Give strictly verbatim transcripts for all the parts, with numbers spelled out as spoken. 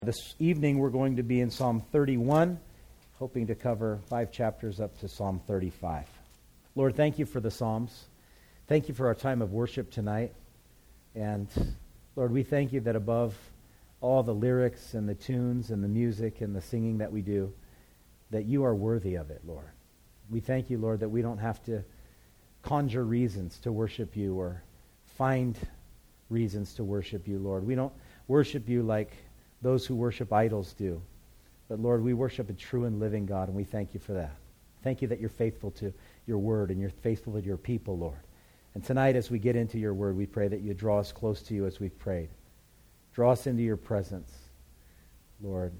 This evening we're going to be in Psalm thirty-one, hoping to cover five chapters up to Psalm thirty-five. Lord, thank you for the Psalms. Thank you for our time of worship tonight. And Lord, we thank you that above all the lyrics and the tunes and the music and the singing that we do, that you are worthy of it, Lord. We thank you, Lord, that we don't have to conjure reasons to worship you or find reasons to worship you, Lord. We don't worship you like those who worship idols do. But Lord, we worship a true and living God, and we thank you for that. Thank you that you're faithful to your word and you're faithful to your people, Lord. And tonight as we get into your word, we pray that you draw us close to you as we've prayed. Draw us into your presence, Lord.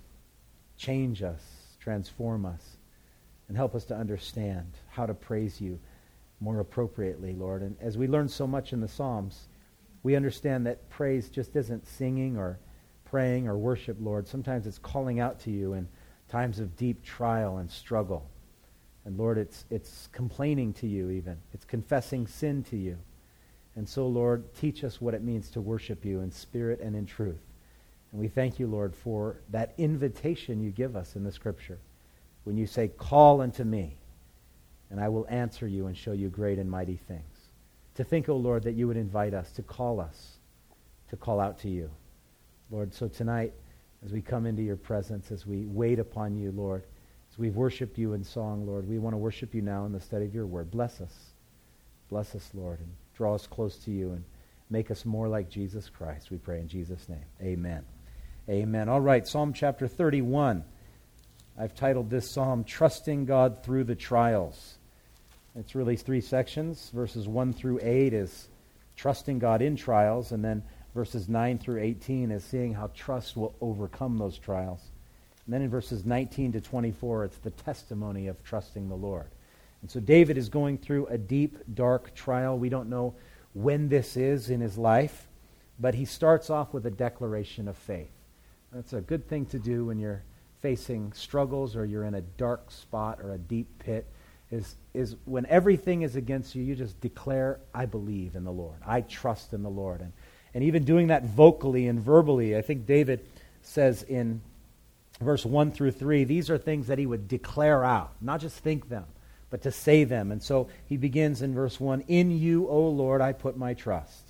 Change us, transform us, and help us to understand how to praise you more appropriately, Lord. And as we learn so much in the Psalms, we understand that praise just isn't singing or praying or worship, Lord. Sometimes it's calling out to you in times of deep trial and struggle. And Lord, it's it's complaining to you even. It's confessing sin to you. And so, Lord, teach us what it means to worship you in spirit and in truth. And we thank you, Lord, for that invitation you give us in the Scripture. When you say, call unto me, and I will answer you and show you great and mighty things. To think, O Lord, that you would invite us, to call us, to call out to you. Lord, so tonight, as we come into your presence, as we wait upon you, Lord, as we've worshiped you in song, Lord, we want to worship you now in the study of your word. Bless us. Bless us, Lord, and draw us close to you and make us more like Jesus Christ, we pray in Jesus' name. Amen. Amen. All right, Psalm chapter thirty-one. I've titled this psalm, Trusting God Through the Trials. It's really three sections. Verses one through eight is trusting God in trials, and then verses nine through eighteen is seeing how trust will overcome those trials. And then in verses nineteen to twenty-four, it's the testimony of trusting the Lord. And so David is going through a deep, dark trial. We don't know when this is in his life, but he starts off with a declaration of faith. That's a good thing to do when you're facing struggles or you're in a dark spot or a deep pit, is, is when everything is against you, you just declare, I believe in the Lord. I trust in the Lord. And And even doing that vocally and verbally, I think David says in verse one through three, these are things that he would declare out, not just think them, but to say them. And so he begins in verse one, in you, O Lord, I put my trust.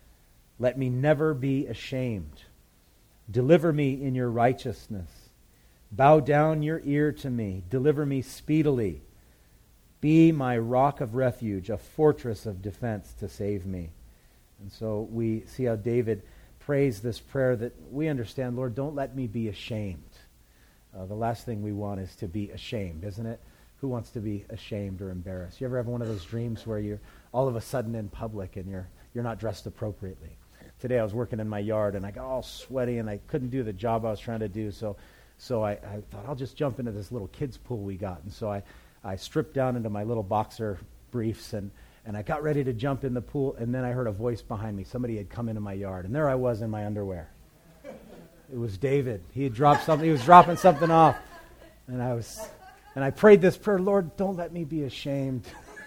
Let me never be ashamed. Deliver me in your righteousness. Bow down your ear to me. Deliver me speedily. Be my rock of refuge, a fortress of defense to save me. And so we see how David prays this prayer that we understand, Lord, don't let me be ashamed. Uh, the last thing we want is to be ashamed, isn't it? Who wants to be ashamed or embarrassed? You ever have one of those dreams where you're all of a sudden in public and you're you're not dressed appropriately? Today I was working in my yard and I got all sweaty and I couldn't do the job I was trying to do, so so I, I thought I'll just jump into this little kids pool we got. And so I, I stripped down into my little boxer briefs and And I got ready to jump in the pool, and then I heard a voice behind me. Somebody had come into my yard, and there I was in my underwear. It was David. He had dropped something. He was dropping something off, and I was, and I prayed this prayer: Lord, don't let me be ashamed.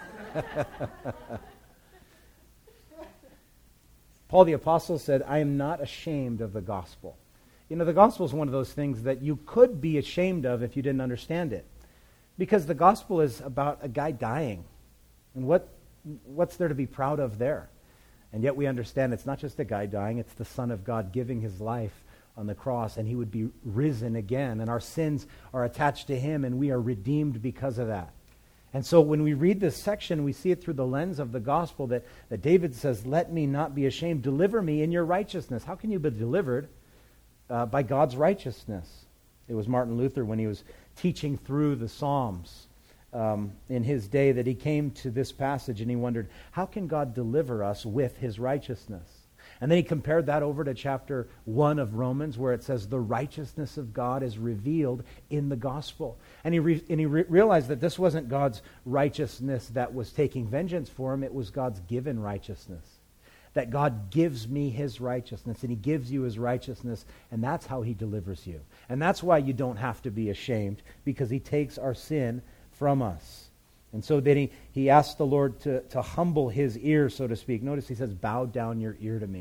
Paul the Apostle said, "I am not ashamed of the gospel." You know, the gospel is one of those things that you could be ashamed of if you didn't understand it, because the gospel is about a guy dying, and what. What's there to be proud of there? And yet we understand it's not just a guy dying, it's the Son of God giving his life on the cross, and he would be risen again, and our sins are attached to him, and we are redeemed because of that. And so when we read this section, we see it through the lens of the gospel that, that David says, let me not be ashamed, deliver me in your righteousness. How can you be delivered? Uh, by God's righteousness. It was Martin Luther when he was teaching through the Psalms, Um, in his day, that he came to this passage and he wondered, how can God deliver us with his righteousness? And then he compared that over to chapter one of Romans, where it says the righteousness of God is revealed in the gospel. And he re- and he re- realized that this wasn't God's righteousness that was taking vengeance for him, it was God's given righteousness. That God gives me his righteousness, and he gives you his righteousness, and that's how he delivers you. And that's why you don't have to be ashamed, because he takes our sin from us. And so then he, he asked the Lord to, to humble his ear, so to speak. Notice he says, bow down your ear to me.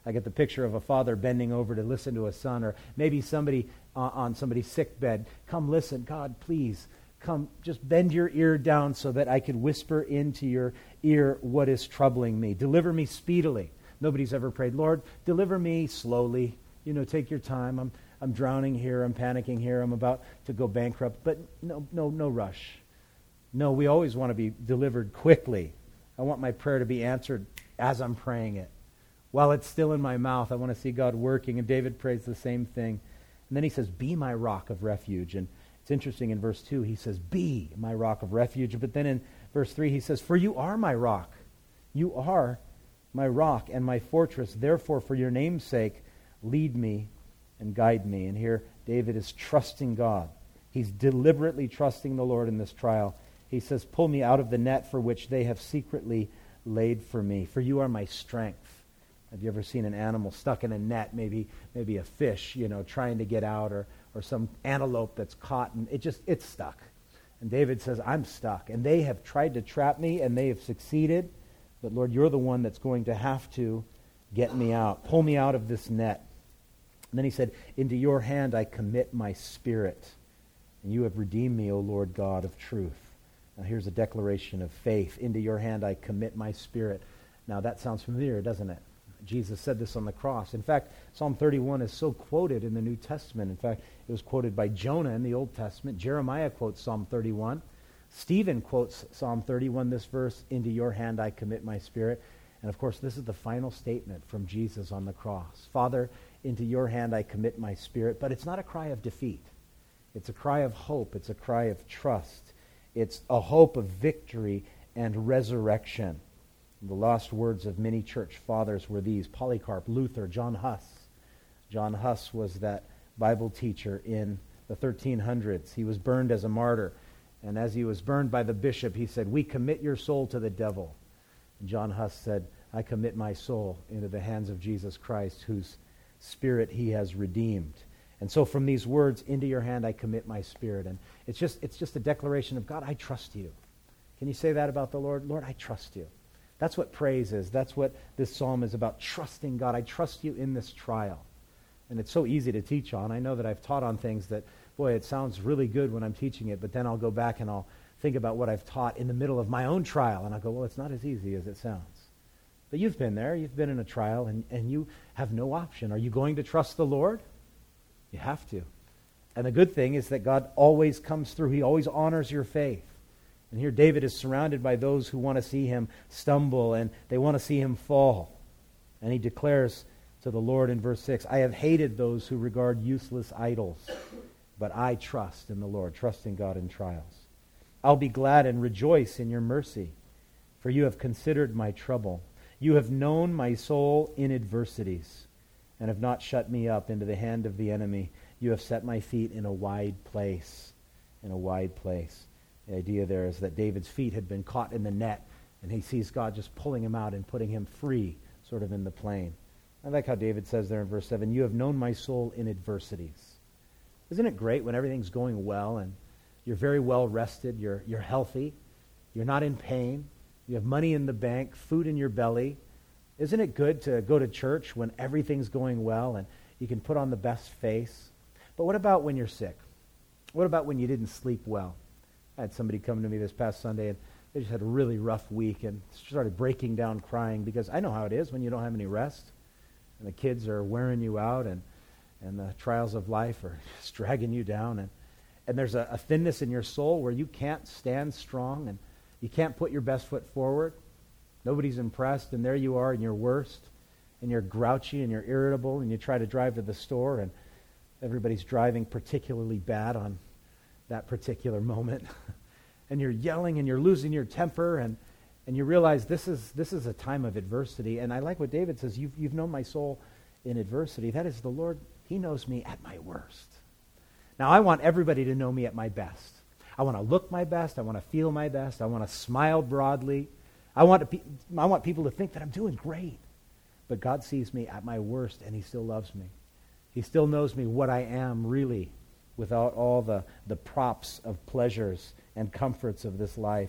I get the picture of a father bending over to listen to a son, or maybe somebody uh, on somebody's sick bed. Come listen, God, please, come, just bend your ear down so that I could whisper into your ear what is troubling me. Deliver me speedily. Nobody's ever prayed, Lord, deliver me slowly. You know, take your time. I'm I'm drowning here. I'm panicking here. I'm about to go bankrupt. But no, no, no rush. No, we always want to be delivered quickly. I want my prayer to be answered as I'm praying it. While it's still in my mouth, I want to see God working. And David prays the same thing. And then he says, be my rock of refuge. And it's interesting in verse two, he says, be my rock of refuge. But then in verse three, he says, for you are my rock. You are my rock and my fortress. Therefore, for your name's sake, lead me and guide me. And here David is trusting God. He's deliberately trusting the Lord in this trial. He says, pull me out of the net for which they have secretly laid for me. For you are my strength. Have you ever seen an animal stuck in a net, maybe maybe a fish, you know, trying to get out, or or some antelope that's caught and it just, it's stuck. And David says, I'm stuck. And they have tried to trap me and they have succeeded. But Lord, you're the one that's going to have to get me out. Pull me out of this net. And then he said, into your hand I commit my spirit. And you have redeemed me, O Lord God of truth. Now here's a declaration of faith. Into your hand I commit my spirit. Now that sounds familiar, doesn't it? Jesus said this on the cross. In fact, Psalm thirty-one is so quoted in the New Testament. In fact, it was quoted by Jonah in the Old Testament. Jeremiah quotes Psalm thirty-one. Stephen quotes Psalm thirty-one, this verse, into your hand I commit my spirit. And of course, this is the final statement from Jesus on the cross. Father, into your hand I commit my spirit. But it's not a cry of defeat. It's a cry of hope. It's a cry of trust. It's a hope of victory and resurrection. The lost words of many church fathers were these: Polycarp, Luther, John Huss. John Huss was that Bible teacher in the thirteen hundreds. He was burned as a martyr. And as he was burned by the bishop, he said, we commit your soul to the devil. And John Huss said, I commit my soul into the hands of Jesus Christ, whose spirit he has redeemed. And so from these words, into your hand I commit my spirit. And it's just it's just a declaration of, God, I trust you. Can you say that about the Lord? Lord, I trust you. That's what praise is. That's what this psalm is about, trusting God. I trust you in this trial. And it's so easy to teach on. I know that I've taught on things that, boy, it sounds really good when I'm teaching it, but then I'll go back and I'll think about what I've taught in the middle of my own trial, and I'll go, well, it's not as easy as it sounds. But you've been there. You've been in a trial, and, and you have no option. Are you going to trust the Lord? You have to. And the good thing is that God always comes through. He always honors your faith. And here David is surrounded by those who want to see him stumble, and they want to see him fall. And he declares to the Lord in verse six, I have hated those who regard useless idols, but I trust in the Lord, trust in God in trials. I'll be glad and rejoice in your mercy, for you have considered my trouble. You have known my soul in adversities, and have not shut me up into the hand of the enemy. You have set my feet in a wide place, in a wide place. The idea there is that David's feet had been caught in the net, and he sees God just pulling him out and putting him free, sort of in the plain. I like how David says there in verse seven, you have known my soul in adversities. Isn't it great when everything's going well and you're very well rested, you're, you're healthy, you're not in pain, you have money in the bank, food in your belly? Isn't it good to go to church when everything's going well and you can put on the best face? But what about when you're sick? What about when you didn't sleep well? I had somebody come to me this past Sunday, and they just had a really rough week and started breaking down crying, because I know how it is when you don't have any rest and the kids are wearing you out, and, and the trials of life are just dragging you down, and, and there's a, a thinness in your soul where you can't stand strong and you can't put your best foot forward. Nobody's impressed, and there you are in your worst, and you're grouchy and you're irritable, and you try to drive to the store, and everybody's driving particularly bad on that particular moment. And you're yelling and you're losing your temper, and, and you realize this is this is a time of adversity. And I like what David says, you've, you've known my soul in adversity. That is the Lord. He knows me at my worst. Now, I want everybody to know me at my best. I want to look my best. I want to feel my best. I want to smile broadly. I want to pe- I want people to think that I'm doing great. But God sees me at my worst, and he still loves me. He still knows me what I am really, without all the, the props of pleasures and comforts of this life.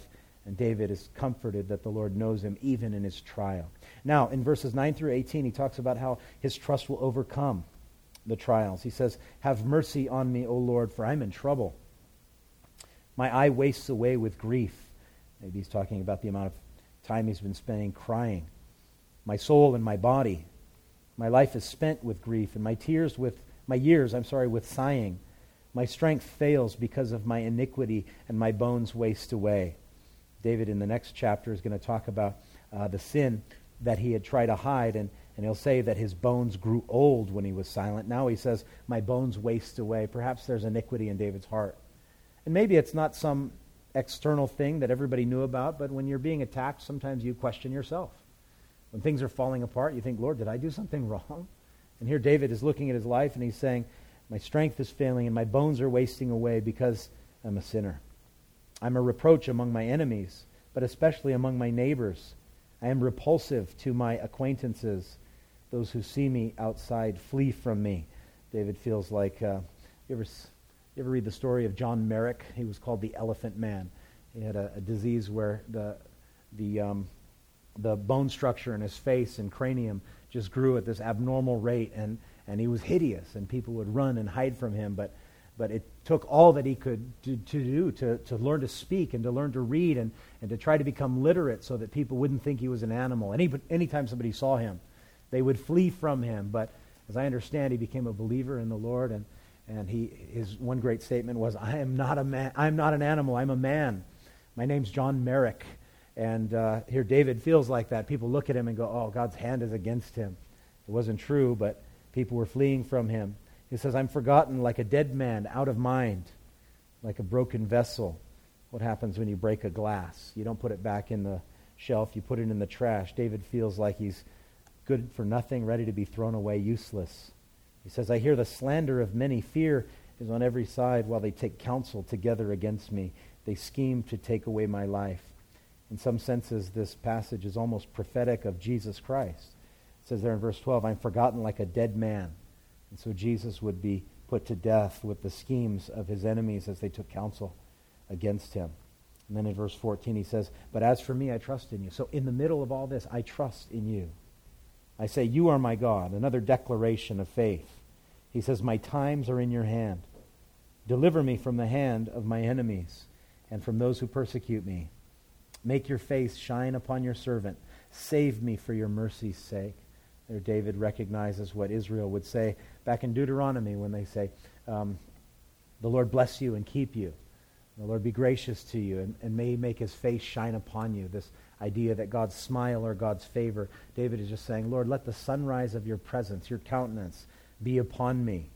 And David is comforted that the Lord knows him even in his trial. Now, in verses nine through eighteen, he talks about how his trust will overcome the trials. He says, "Have mercy on me, O Lord, for I'm in trouble. My eye wastes away with grief." Maybe he's talking about the amount of time he's been spending crying. "My soul and my body. My life is spent with grief, and my tears with my years, I'm sorry, with sighing. My strength fails because of my iniquity, and my bones waste away." David in the next chapter is going to talk about uh, the sin that he had tried to hide, and, and he'll say that his bones grew old when he was silent. Now he says, "My bones waste away." Perhaps there's iniquity in David's heart. And maybe it's not some external thing that everybody knew about, but when you're being attacked, sometimes you question yourself. When things are falling apart, you think, "Lord, did I do something wrong?" And here David is looking at his life and he's saying, "My strength is failing and my bones are wasting away because I'm a sinner. I'm a reproach among my enemies, but especially among my neighbors. I am repulsive to my acquaintances. Those who see me outside flee from me." David feels like, uh, you ever you ever read the story of John Merrick? He was called the Elephant Man. He had a, a disease where the the um, the bone structure in his face and cranium just grew at this abnormal rate, and, and he was hideous, and people would run and hide from him, but But it took all that he could do, to do to, to learn to speak and to learn to read and, and to try to become literate so that people wouldn't think he was an animal. Any anytime somebody saw him, they would flee from him. But as I understand, he became a believer in the Lord, and, and he his one great statement was, "I am not a man. I am not an animal. I'm a man. My name's John Merrick." And uh, here David feels like that. People look at him and go, "Oh, God's hand is against him." It wasn't true, but people were fleeing from him. He says, "I'm forgotten like a dead man, out of mind, like a broken vessel." What happens when you break a glass? You don't put it back in the shelf, you put it in the trash. David feels like he's good for nothing, ready to be thrown away, useless. He says, "I hear the slander of many. Fear is on every side while they take counsel together against me. They scheme to take away my life." In some senses, this passage is almost prophetic of Jesus Christ. It says there in verse twelve, "I'm forgotten like a dead man." And so Jesus would be put to death with the schemes of his enemies as they took counsel against him. And then in verse fourteen he says, "But as for me, I trust in you." So in the middle of all this, I trust in you. I say, "You are my God." Another declaration of faith. He says, "My times are in your hand. Deliver me from the hand of my enemies and from those who persecute me. Make your face shine upon your servant. Save me for your mercy's sake." There David recognizes what Israel would say back in Deuteronomy when they say, um, "The Lord bless you and keep you. The Lord be gracious to you, and, and may he make his face shine upon you." This idea that God's smile or God's favor. David is just saying, "Lord, let the sunrise of your presence, your countenance, be upon me.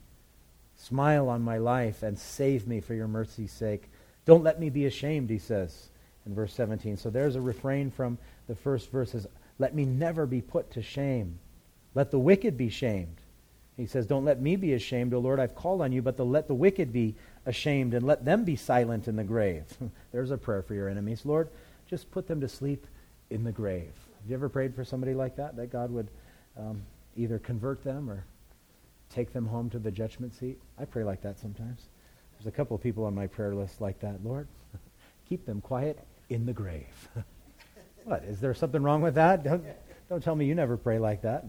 Smile on my life and save me for your mercy's sake. Don't let me be ashamed," he says in verse seventeen. So there's a refrain from the first verses. Let me never be put to shame. Let the wicked be shamed. He says, "Don't let me be ashamed, O Lord. I've called on you, but the, let the wicked be ashamed, and let them be silent in the grave." There's a prayer for your enemies. Lord, just put them to sleep in the grave. Have you ever prayed for somebody like that, that God would um, either convert them or take them home to the judgment seat? I pray like that sometimes. There's a couple of people on my prayer list like that. Lord, keep them quiet in the grave. What, is there something wrong with that? Don't, don't tell me you never pray like that.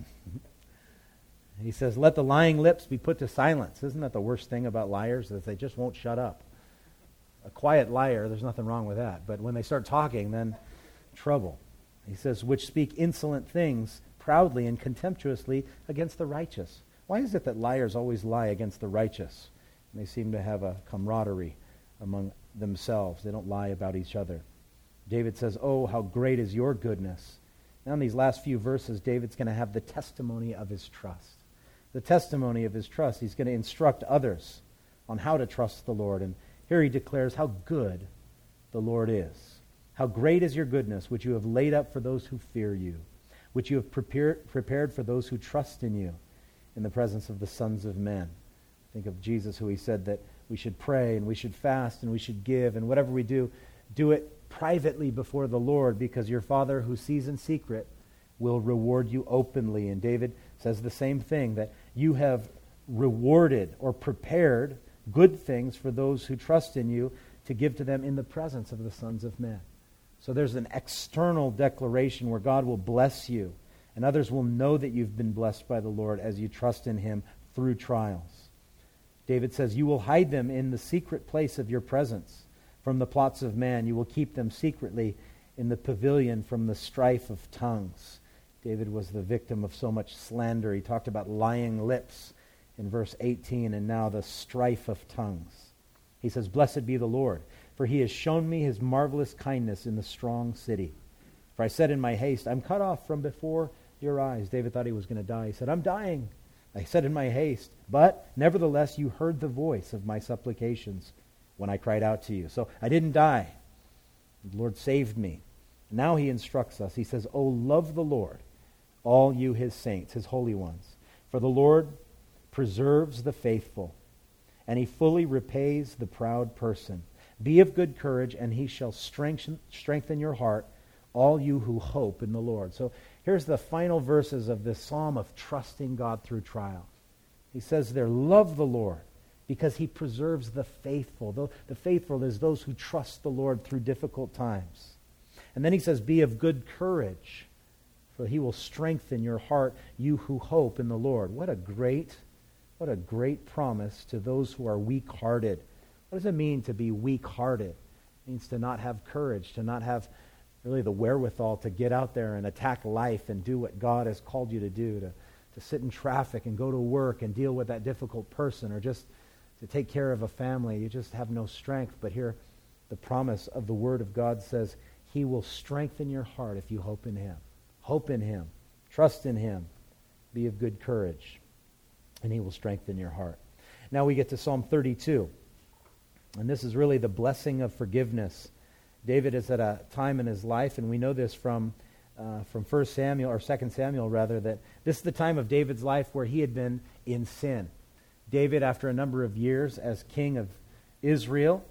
He says, "Let the lying lips be put to silence." Isn't that the worst thing about liars, that they just won't shut up? A quiet liar, there's nothing wrong with that. But when they start talking, then trouble. He says, "Which speak insolent things proudly and contemptuously against the righteous." Why is it that liars always lie against the righteous? And they seem to have a camaraderie among themselves. They don't lie about each other. David says, "Oh, how great is your goodness." Now in these last few verses, David's going to have the testimony of his trust. The testimony of his trust. He's going to instruct others on how to trust the Lord. And here he declares how good the Lord is. "How great is your goodness, which you have laid up for those who fear you, which you have prepared, prepared for those who trust in you in the presence of the sons of men." Think of Jesus, who he said that we should pray and we should fast and we should give, and whatever we do, do it privately before the Lord, because your Father who sees in secret will reward you openly. And David says the same thing, that you have rewarded or prepared good things for those who trust in you to give to them in the presence of the sons of men. So there's an external declaration where God will bless you, and others will know that you've been blessed by the Lord as you trust in him through trials. David says, you will hide them in the secret place of your presence from the plots of man. You will keep them secretly in the pavilion from the strife of tongues. David was the victim of so much slander. He talked about lying lips in verse eighteen, and now the strife of tongues. He says, blessed be the Lord, for he has shown me his marvelous kindness in the strong city. For I said in my haste, I'm cut off from before your eyes. David thought he was going to die. He said, I'm dying. I said in my haste, but nevertheless you heard the voice of my supplications when I cried out to you. So I didn't die. The Lord saved me. Now he instructs us. He says, oh, love the Lord, all you his saints, his holy ones. For the Lord preserves the faithful, and he fully repays the proud person. Be of good courage, and he shall strengthen, strengthen your heart, all you who hope in the Lord. So here's the final verses of this psalm of trusting God through trials. He says there, love the Lord, because he preserves the faithful. The, the faithful is those who trust the Lord through difficult times. And then he says, be of good courage, for he will strengthen your heart, you who hope in the Lord. What a great, what a great promise to those who are weak-hearted. What does it mean to be weak-hearted? It means to not have courage, to not have really the wherewithal to get out there and attack life and do what God has called you to do, to, to sit in traffic and go to work and deal with that difficult person, or just to take care of a family. You just have no strength. But here, the promise of the Word of God says, he will strengthen your heart if you hope in him. Hope in him. Trust in him. Be of good courage, and he will strengthen your heart. Now we get to Psalm thirty-two. And this is really the blessing of forgiveness. David is at a time in his life, and we know this from uh, from First Samuel, or Second Samuel rather, that this is the time of David's life where he had been in sin. David, after a number of years as king of Israel,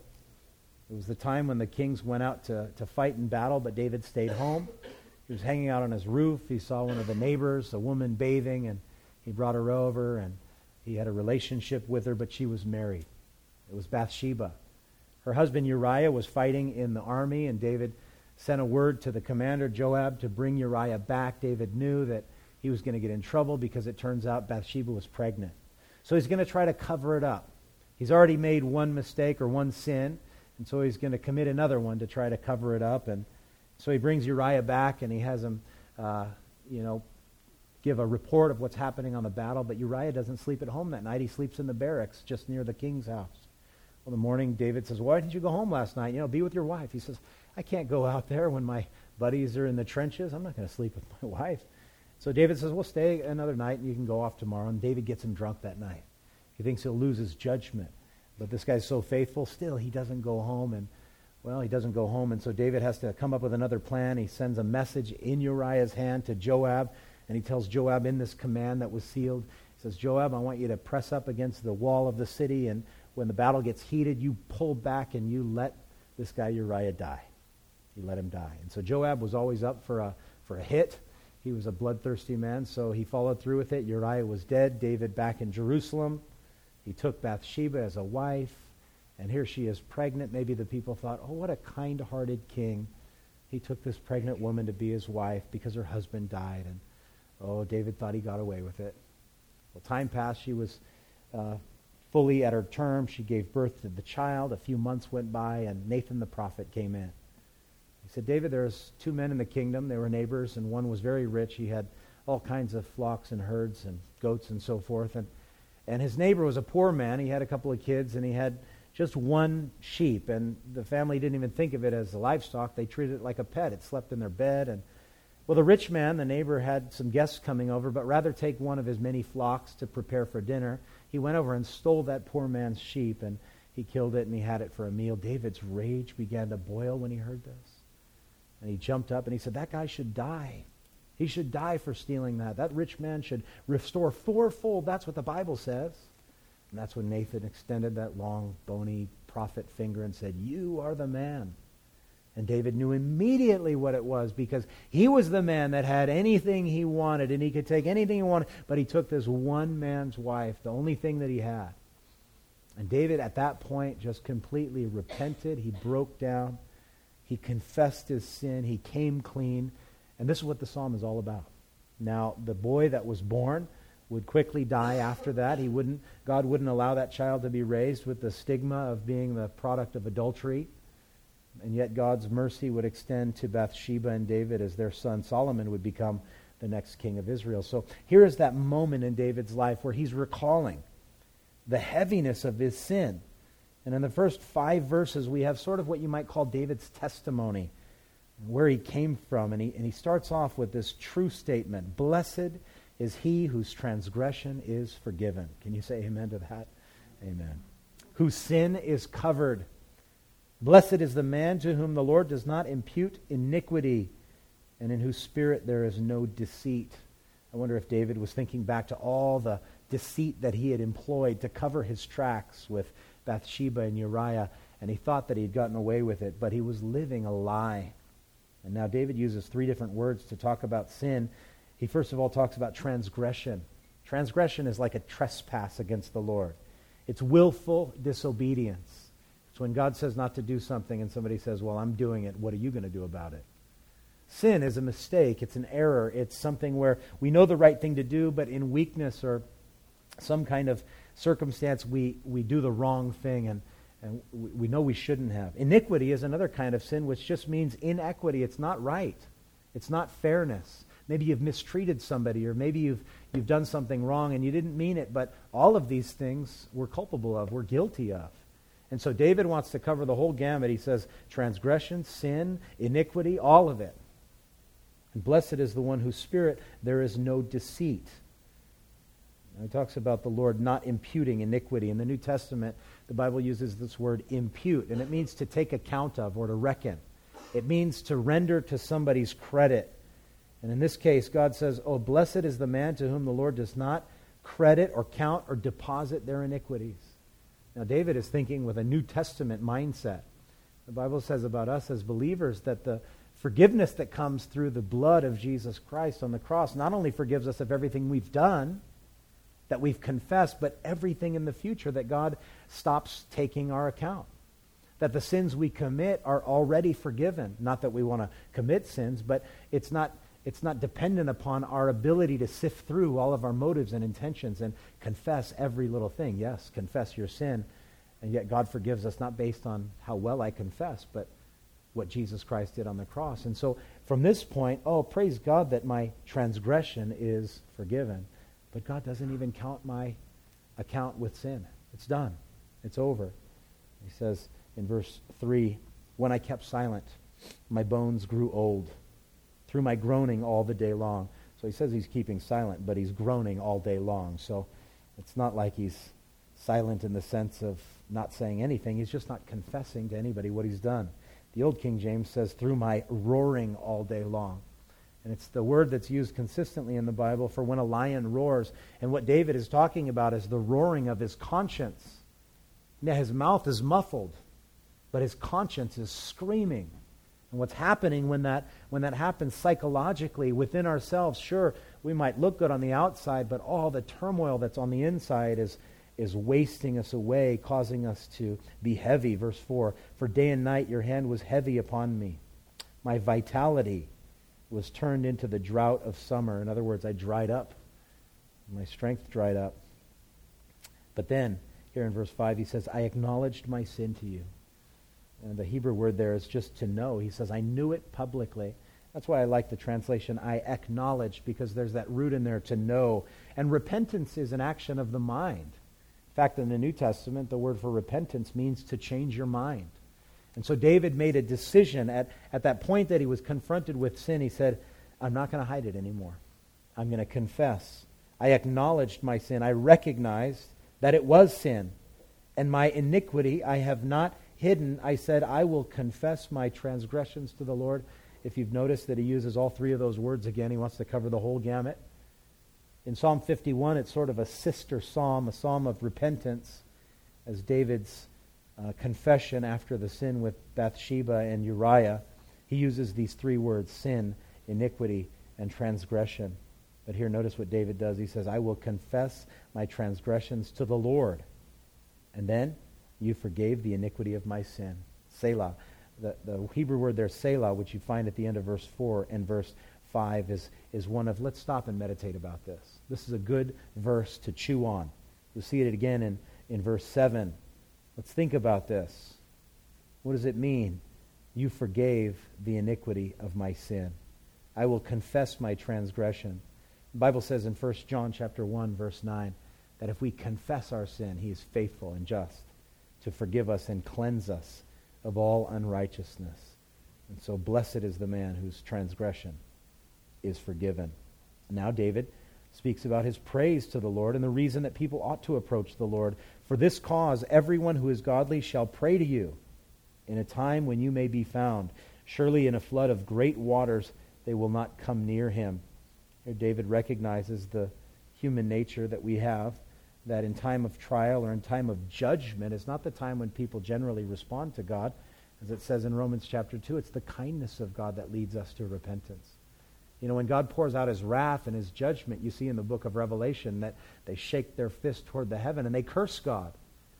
it was the time when the kings went out to, to fight in battle, but David stayed home. He was hanging out on his roof. He saw one of the neighbors, a woman bathing, and he brought her over, and he had a relationship with her, but she was married. It was Bathsheba. Her husband Uriah was fighting in the army, and David sent a word to the commander, Joab, to bring Uriah back. David knew that he was going to get in trouble because it turns out Bathsheba was pregnant. So he's going to try to cover it up. He's already made one mistake or one sin, and so he's going to commit another one to try to cover it up. And so he brings Uriah back, and he has him, uh, you know, give a report of what's happening on the battle. But Uriah doesn't sleep at home that night. He sleeps in the barracks just near the king's house. Well, in the morning, David says, why didn't you go home last night? You know, be with your wife. He says, I can't go out there when my buddies are in the trenches. I'm not going to sleep with my wife. So David says, well, stay another night, and you can go off tomorrow. And David gets him drunk that night. He thinks he'll lose his judgment. But this guy's so faithful, still he doesn't go home. And, well, he doesn't go home. And so David has to come up with another plan. He sends a message in Uriah's hand to Joab. And he tells Joab in this command that was sealed, he says, Joab, I want you to press up against the wall of the city, and when the battle gets heated, you pull back and you let this guy Uriah die. You let him die. And so Joab was always up for a for a hit. He was a bloodthirsty man, so he followed through with it. Uriah was dead. David back in Jerusalem. He took Bathsheba as a wife, and here she is pregnant. Maybe the people thought, oh, what a kind-hearted king. He took this pregnant woman to be his wife because her husband died. And, oh, David thought he got away with it. Well, time passed. She was uh, fully at her term. She gave birth to the child. A few months went by, and Nathan the prophet came in. He said, David, there's two men in the kingdom. They were neighbors, and one was very rich. He had all kinds of flocks and herds and goats and so forth. And, and his neighbor was a poor man. He had a couple of kids, and he had just one sheep. And the family didn't even think of it as a livestock. They treated it like a pet. It slept in their bed. And well, the rich man, the neighbor, had some guests coming over, but rather take one of his many flocks to prepare for dinner, he went over and stole that poor man's sheep, and he killed it, and he had it for a meal. David's rage began to boil when he heard this. And he jumped up, and he said, that guy should die. He should die for stealing that. That rich man should restore fourfold. That's what the Bible says. And that's when Nathan extended that long, bony prophet finger and said, you are the man. And David knew immediately what it was, because he was the man that had anything he wanted, and he could take anything he wanted, but he took this one man's wife, the only thing that he had. And David at that point just completely repented. He broke down. He confessed his sin. He came clean. And this is what the psalm is all about. Now, the boy that was born would quickly die after that. He wouldn't, God wouldn't allow that child to be raised with the stigma of being the product of adultery. And yet God's mercy would extend to Bathsheba and David as their son Solomon would become the next king of Israel. So here is that moment in David's life where he's recalling the heaviness of his sin. And in the first five verses, we have sort of what you might call David's testimony, where he came from. And he, and he starts off with this true statement: blessed is he whose transgression is forgiven. Can you say amen to that? Amen. Whose sin is covered. Blessed is the man to whom the Lord does not impute iniquity, and in whose spirit there is no deceit. I wonder if David was thinking back to all the deceit that he had employed to cover his tracks with Bathsheba and Uriah, and he thought that he had gotten away with it, but he was living a lie. And now David uses three different words to talk about sin. He first of all talks about transgression. Transgression is like a trespass against the Lord. It's willful disobedience. It's when God says not to do something and somebody says, well, I'm doing it. What are you going to do about it? Sin is a mistake. It's an error. It's something where we know the right thing to do, but in weakness or some kind of circumstance, we, we do the wrong thing, and, and we, we know we shouldn't have. Iniquity is another kind of sin, which just means inequity. It's not right. It's not fairness. Maybe you've mistreated somebody, or maybe you've you've done something wrong and you didn't mean it, but all of these things we're culpable of, we're guilty of. And so David wants to cover the whole gamut. He says transgression, sin, iniquity, all of it. And blessed is the one whose spirit there is no deceit. Now he talks about the Lord not imputing iniquity. In the New Testament, the Bible uses this word impute, and it means to take account of or to reckon. It means to render to somebody's credit. And in this case, God says, oh, blessed is the man to whom the Lord does not credit or count or deposit their iniquities. Now, David is thinking with a New Testament mindset. The Bible says about us as believers that the forgiveness that comes through the blood of Jesus Christ on the cross not only forgives us of everything we've done, that we've confessed, but everything in the future that God stops taking our account. That the sins we commit are already forgiven. Not that we want to commit sins, but it's not it's not dependent upon our ability to sift through all of our motives and intentions and confess every little thing. Yes, confess your sin, and yet God forgives us not based on how well I confess, but what Jesus Christ did on the cross. And so from this point, oh, praise God that my transgression is forgiven. But God doesn't even count my account with sin. It's done. It's over. He says in verse three, when I kept silent, my bones grew old through my groaning all the day long. So he says he's keeping silent, but he's groaning all day long. So it's not like he's silent in the sense of not saying anything. He's just not confessing to anybody what he's done. The old King James says, through my roaring all day long. And it's the word that's used consistently in the Bible for when a lion roars. And what David is talking about is the roaring of his conscience. Now his mouth is muffled, but his conscience is screaming. And what's happening when that when that happens psychologically within ourselves, sure, we might look good on the outside, but all the turmoil that's on the inside is is wasting us away, causing us to be heavy. Verse four, for day and night your hand was heavy upon me. My vitality was turned into the drought of summer. In other words, I dried up. My strength dried up. But then, here in verse five, he says, I acknowledged my sin to you. And the Hebrew word there is just to know. He says, I knew it publicly. That's why I like the translation, I acknowledge, because there's that root in there, to know. And repentance is an action of the mind. In fact, in the New Testament, the word for repentance means to change your mind. And so David made a decision at, at that point that he was confronted with sin. He said, I'm not going to hide it anymore. I'm going to confess. I acknowledged my sin. I recognized that it was sin. And my iniquity I have not hidden. I said, I will confess my transgressions to the Lord. If you've noticed that he uses all three of those words again, he wants to cover the whole gamut. In Psalm fifty-one, it's sort of a sister psalm, a psalm of repentance, as David's uh, confession after the sin with Bathsheba and Uriah. He uses these three words, sin, iniquity, and transgression. But here, notice what David does. He says, I will confess my transgressions to the Lord. And then, you forgave the iniquity of my sin. Selah. the, the Hebrew word there, Selah, which you find at the end of verse four and verse five, is, is one of, let's stop and meditate about this. This is a good verse to chew on. You'll see it again in, in verse seven. Let's think about this. What does it mean? You forgave the iniquity of my sin. I will confess my transgression. The Bible says in First John chapter one, verse nine, that if we confess our sin, he is faithful and just to forgive us and cleanse us of all unrighteousness. And so blessed is the man whose transgression is forgiven. Now David speaks about his praise to the Lord and the reason that people ought to approach the Lord. For this cause, everyone who is godly shall pray to you in a time when you may be found. Surely in a flood of great waters they will not come near him. Here David recognizes the human nature that we have, that in time of trial or in time of judgment is not the time when people generally respond to God. As it says in Romans chapter two, it's the kindness of God that leads us to repentance. You know, when God pours out his wrath and his judgment, you see in the book of Revelation that they shake their fist toward the heaven and they curse God.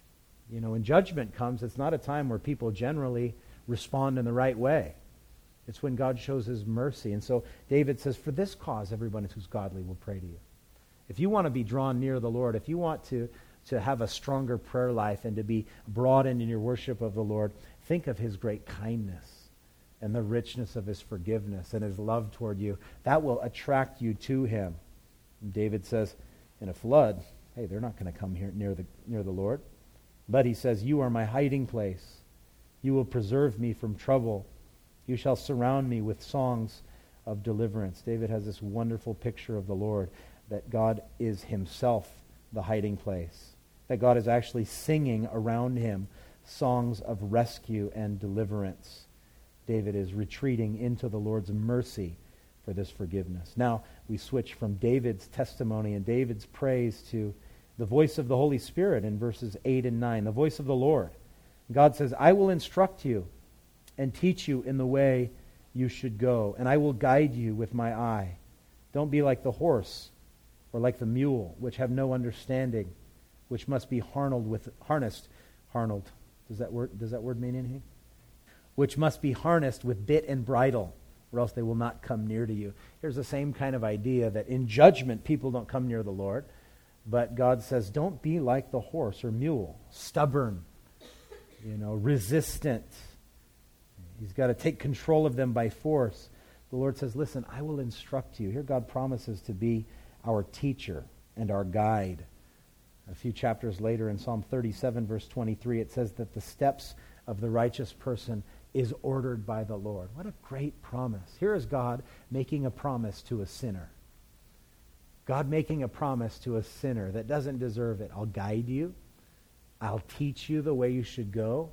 You know, when judgment comes, it's not a time where people generally respond in the right way. It's when God shows his mercy. And so David says, for this cause, everyone who's godly will pray to you. If you want to be drawn near the Lord, if you want to, to have a stronger prayer life and to be broadened in your worship of the Lord, think of his great kindness and the richness of his forgiveness and his love toward you. That will attract you to him. And David says, in a flood, hey, they're not going to come here near the near the Lord. But he says, you are my hiding place. You will preserve me from trouble. You shall surround me with songs of deliverance. David has this wonderful picture of the Lord, that God is himself the hiding place, that God is actually singing around him songs of rescue and deliverance. David is retreating into the Lord's mercy for this forgiveness. Now we switch from David's testimony and David's praise to the voice of the Holy Spirit in verses eight and nine, the voice of the Lord. God says, I will instruct you and teach you in the way you should go, and I will guide you with my eye. Don't be like the horse or like the mule, which have no understanding, which must be harnelled with harnessed. Harnelled. Does that word does that word mean anything? Which must be harnessed with bit and bridle, or else they will not come near to you. Here's the same kind of idea that in judgment people don't come near the Lord, but God says, don't be like the horse or mule, stubborn, you know, resistant. He's got to take control of them by force. The Lord says, listen, I will instruct you. Here God promises to be our teacher and our guide. A few chapters later in Psalm thirty-seven, verse twenty-three, it says that the steps of the righteous person is ordered by the Lord. What a great promise. Here is God making a promise to a sinner. God making a promise to a sinner that doesn't deserve it. I'll guide you. I'll teach you the way you should go.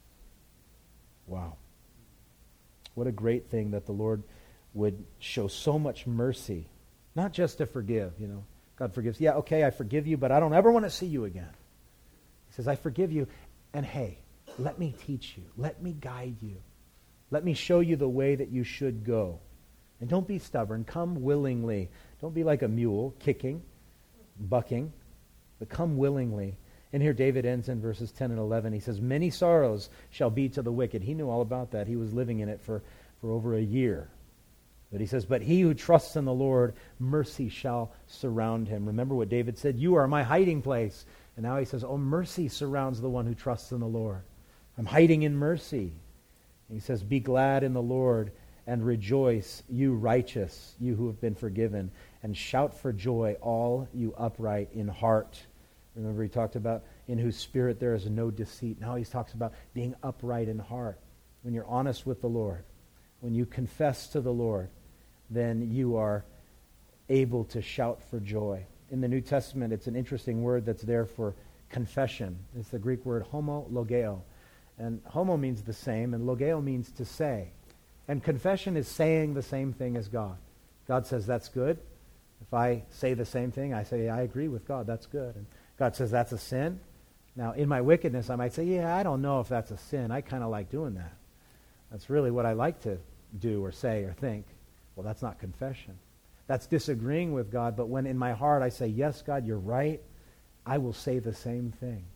Wow. What a great thing that the Lord would show so much mercy. Not just to forgive, you know. God forgives. Yeah, okay, I forgive you, but I don't ever want to see you again. He says, I forgive you, and hey, let me teach you. Let me guide you. Let me show you the way that you should go. And don't be stubborn. Come willingly. Don't be like a mule, kicking, bucking, but come willingly. And here David ends in verses ten and eleven. He says, many sorrows shall be to the wicked. He knew all about that. He was living in it for, for over a year. But he says, but he who trusts in the Lord, mercy shall surround him. Remember what David said, you are my hiding place. And now he says, oh, mercy surrounds the one who trusts in the Lord. I'm hiding in mercy. And he says, be glad in the Lord and rejoice, you righteous, you who have been forgiven, and shout for joy, all you upright in heart. Remember he talked about in whose spirit there is no deceit. Now he talks about being upright in heart. When you're honest with the Lord, when you confess to the Lord, then you are able to shout for joy. In the New Testament, it's an interesting word that's there for confession. It's the Greek word homo logeo. And homo means the same, and logeo means to say. And confession is saying the same thing as God. God says, that's good. If I say the same thing, I say, I agree with God, that's good. And God says, that's a sin. Now, in my wickedness, I might say, yeah, I don't know if that's a sin. I kind of like doing that. That's really what I like to do or say or think. Well, that's not confession. That's disagreeing with God, but when in my heart I say, yes, God, you're right, I will say the same thing.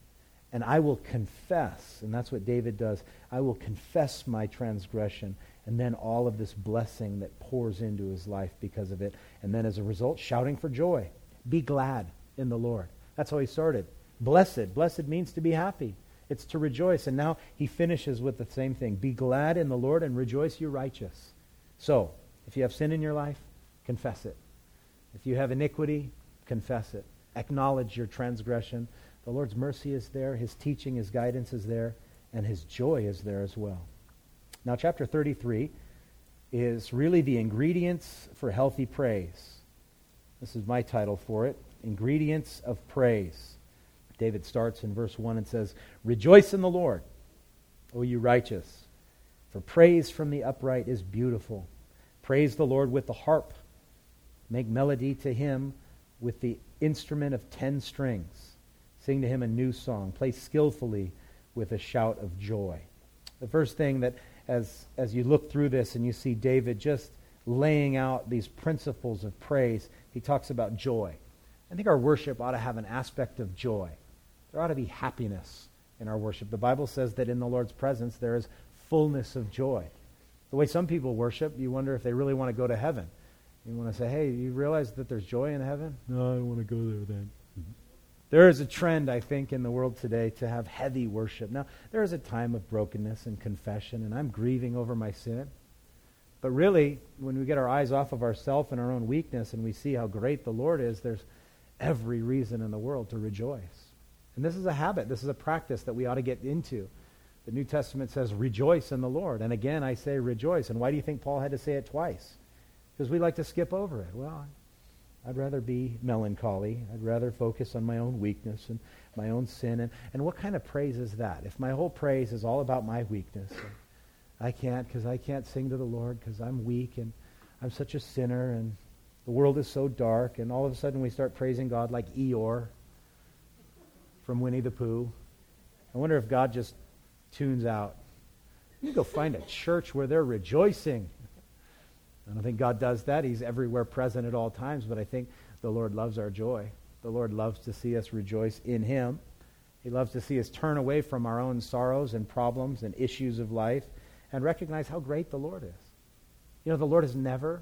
And I will confess, and that's what David does. I will confess my transgression, and then all of this blessing that pours into his life because of it. And then as a result, shouting for joy. Be glad in the Lord. That's how he started. Blessed. Blessed means to be happy. It's to rejoice. And now he finishes with the same thing. Be glad in the Lord and rejoice, you righteous. So, if you have sin in your life, confess it. If you have iniquity, confess it. Acknowledge your transgression. The Lord's mercy is there, his teaching, his guidance is there, and his joy is there as well. Now, chapter thirty-three is really the ingredients for healthy praise. This is my title for it, Ingredients of Praise. David starts in verse one and says, Rejoice in the Lord, O you righteous, for praise from the upright is beautiful. Praise the Lord with the harp. Make melody to him with the instrument of ten strings. Sing to him a new song. Play skillfully with a shout of joy. The first thing that, as, as you look through this and you see David just laying out these principles of praise, he talks about joy. I think our worship ought to have an aspect of joy. There ought to be happiness in our worship. The Bible says that in the Lord's presence there is fullness of joy. The way some people worship, you wonder if they really want to go to heaven. You want to say, hey, you realize that there's joy in heaven? No, I don't want to go there then. Mm-hmm. There is a trend, I think, in the world today to have heavy worship. Now, there is a time of brokenness and confession, and I'm grieving over my sin. But really, when we get our eyes off of ourselves and our own weakness and we see how great the Lord is, there's every reason in the world to rejoice. And this is a habit. This is a practice that we ought to get into. The New Testament says, rejoice in the Lord. And again, I say rejoice. And why do you think Paul had to say it twice? Because we like to skip over it. Well, I'd rather be melancholy. I'd rather focus on my own weakness and my own sin. And, and what kind of praise is that? If my whole praise is all about my weakness, I can't because I can't sing to the Lord because I'm weak and I'm such a sinner and the world is so dark, and all of a sudden we start praising God like Eeyore from Winnie the Pooh. I wonder if God just tunes out. You go find a church where they're rejoicing. I don't think God does that. He's everywhere present at all times, but I think the Lord loves our joy. The Lord loves to see us rejoice in him. He loves to see us turn away from our own sorrows and problems and issues of life and recognize how great the Lord is. You know, the Lord has never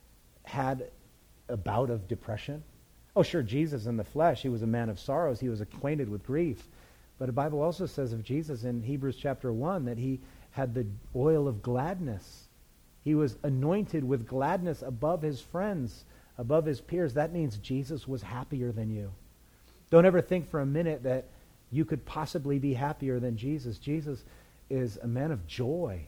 had a bout of depression. Oh, sure, Jesus in the flesh, he was a man of sorrows. He was acquainted with grief. But the Bible also says of Jesus in Hebrews chapter one that he had the oil of gladness. He was anointed with gladness above his friends, above his peers. That means Jesus was happier than you. Don't ever think for a minute that you could possibly be happier than Jesus. Jesus is a man of joy.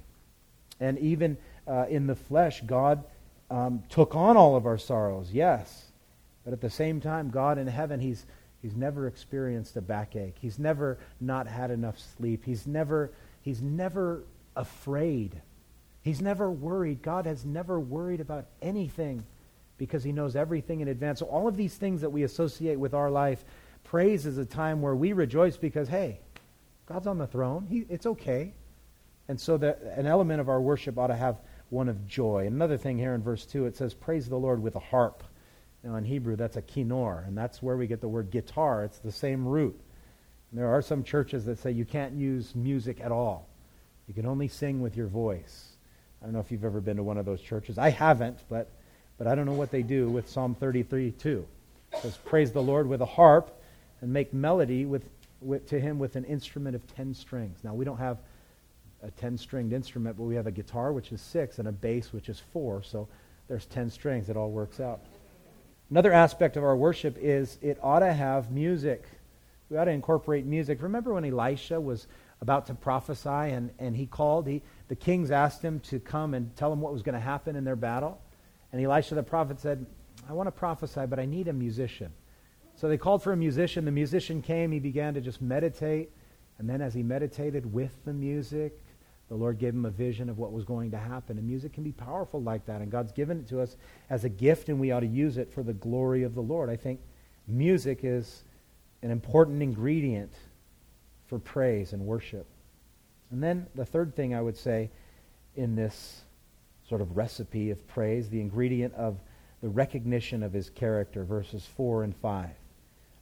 And even uh, in the flesh, God um, took on all of our sorrows, yes. But at the same time, God in heaven, he's he's never experienced a backache. He's never not had enough sleep. He's never he's never afraid. He's never worried. God has never worried about anything because he knows everything in advance. So all of these things that we associate with our life, praise is a time where we rejoice because, hey, God's on the throne. He, it's okay. And so that an element of our worship ought to have one of joy. Another thing here in verse two, it says, praise the Lord with a harp. Now in Hebrew, that's a kinor, and that's where we get the word guitar. It's the same root. And there are some churches that say you can't use music at all. You can only sing with your voice. I don't know if you've ever been to one of those churches. I haven't, but but I don't know what they do with Psalm thirty-three two. It says, praise the Lord with a harp and make melody with, with to him with an instrument of ten strings. Now, we don't have a ten-stringed instrument, but we have a guitar, which is six, and a bass, which is four. So there's ten strings. It all works out. Another aspect of our worship is it ought to have music. We ought to incorporate music. Remember when Elisha was about to prophesy and, and he called, he, the kings asked him to come and tell them what was going to happen in their battle. And Elisha the prophet said, I want to prophesy, but I need a musician. So they called for a musician. The musician came. He began to just meditate. And then as he meditated with the music, the Lord gave him a vision of what was going to happen. And music can be powerful like that. And God's given it to us as a gift, and we ought to use it for the glory of the Lord. I think music is an important ingredient for praise and worship. And then the third thing I would say in this sort of recipe of praise, the ingredient of the recognition of his character, verses four and five.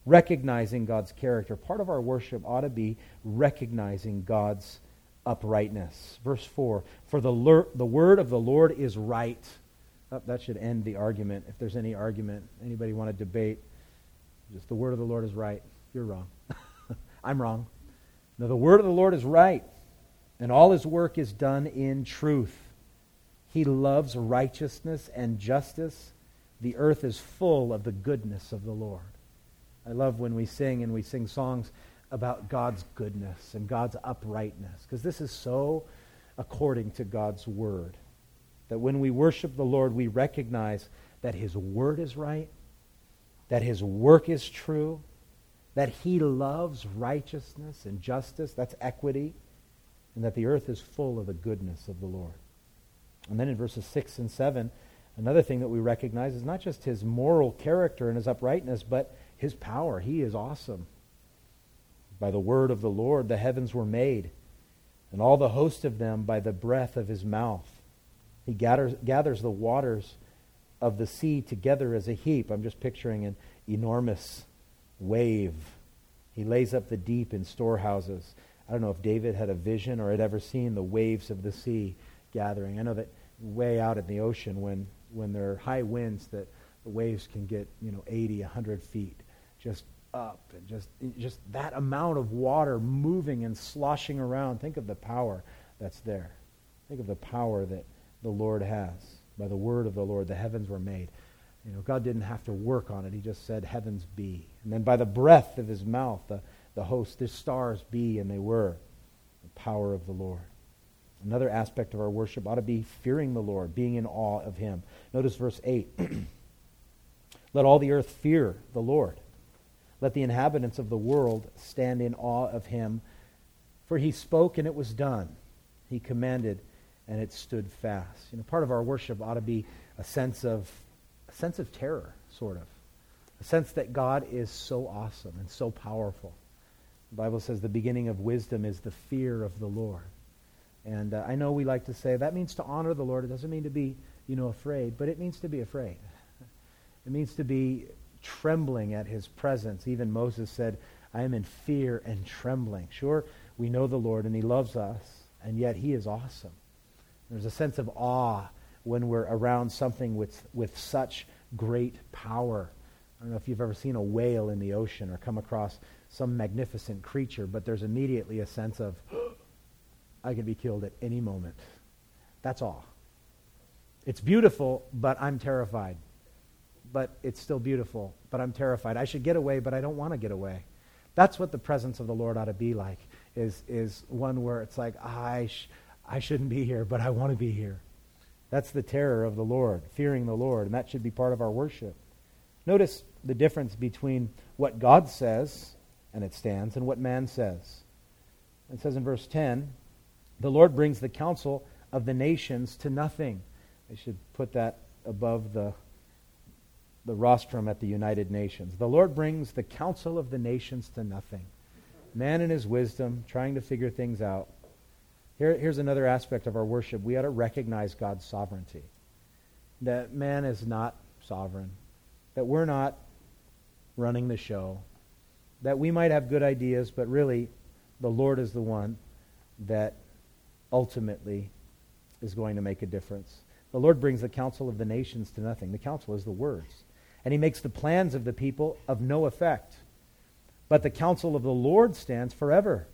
recognizing God's character. Part of our worship ought to be recognizing God's uprightness. Verse four, for the, lur- the word of the Lord is right. Oh, that should end the argument. If there's any argument, anybody want to debate, just the word of the Lord is right. You're wrong. I'm wrong. No, the word of the Lord is right, and all his work is done in truth. He loves righteousness and justice. The earth is full of the goodness of the Lord. I love when we sing and we sing songs about God's goodness and God's uprightness, because this is so according to God's word. That when we worship the Lord, we recognize that his word is right, that his work is true, that he loves righteousness and justice, that's equity, and that the earth is full of the goodness of the Lord. And then in verses six and seven, another thing that we recognize is not just his moral character and his uprightness, but his power. He is awesome. By the word of the Lord the heavens were made, and all the host of them by the breath of his mouth. He gathers, gathers the waters of the sea together as a heap. I'm just picturing an enormous wave. He lays up the deep in storehouses. I don't know if David had a vision or had ever seen the waves of the sea gathering. I know that way out in the ocean, when, when there are high winds, that the waves can get, you know, eighty, one hundred feet just up, and just just that amount of water moving and sloshing around. Think of the power that's there. Think of the power that the Lord has. By the word of the Lord the heavens were made. You know, God didn't have to work on it. He just said, heavens be. And then by the breath of his mouth, the, the host, the stars be, and they were. The power of the Lord. Another aspect of our worship ought to be fearing the Lord, being in awe of him. Notice verse eight. Let all the earth fear the Lord. Let the inhabitants of the world stand in awe of him. For he spoke and it was done. He commanded and it stood fast. You know, part of our worship ought to be a sense of a sense of terror, sort of. A sense that God is so awesome and so powerful. The Bible says the beginning of wisdom is the fear of the Lord. And uh, I know we like to say that means to honor the Lord. It doesn't mean to be, you know, afraid, but it means to be afraid. It means to be trembling at his presence. Even Moses said, I am in fear and trembling. Sure, we know the Lord and he loves us, and yet he is awesome. There's a sense of awe when we're around something with, with such great power. I don't know if you've ever seen a whale in the ocean or come across some magnificent creature, but there's immediately a sense of, I could be killed at any moment. That's awe. It's beautiful, but I'm terrified. But it's still beautiful, but I'm terrified. I should get away, but I don't want to get away. That's what the presence of the Lord ought to be like, is, is one where it's like, I, sh- I shouldn't be here, but I want to be here. That's the terror of the Lord, fearing the Lord, and that should be part of our worship. Notice the difference between what God says, and it stands, and what man says. It says in verse ten, the Lord brings the counsel of the nations to nothing. I should put that above the, the rostrum at the United Nations. The Lord brings the counsel of the nations to nothing. Man in his wisdom, trying to figure things out. Here, here's another aspect of our worship. We ought to recognize God's sovereignty. That man is not sovereign. That we're not running the show. That we might have good ideas, but really the Lord is the one that ultimately is going to make a difference. The Lord brings the counsel of the nations to nothing. The counsel is the words. And he makes the plans of the people of no effect. But the counsel of the Lord stands forever.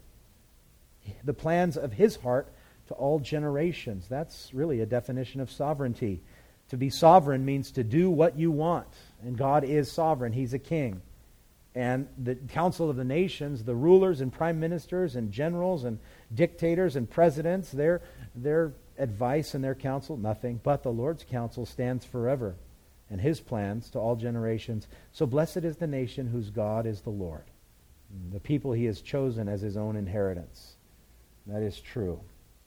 The plans of his heart to all generations. That's really a definition of sovereignty. To be sovereign means to do what you want. And God is sovereign. He's a king. And the council of the nations, the rulers and prime ministers and generals and dictators and presidents, their, their advice and their counsel, nothing. But the Lord's counsel stands forever, and his plans to all generations. So blessed is the nation whose God is the Lord, the people he has chosen as his own inheritance. That is true.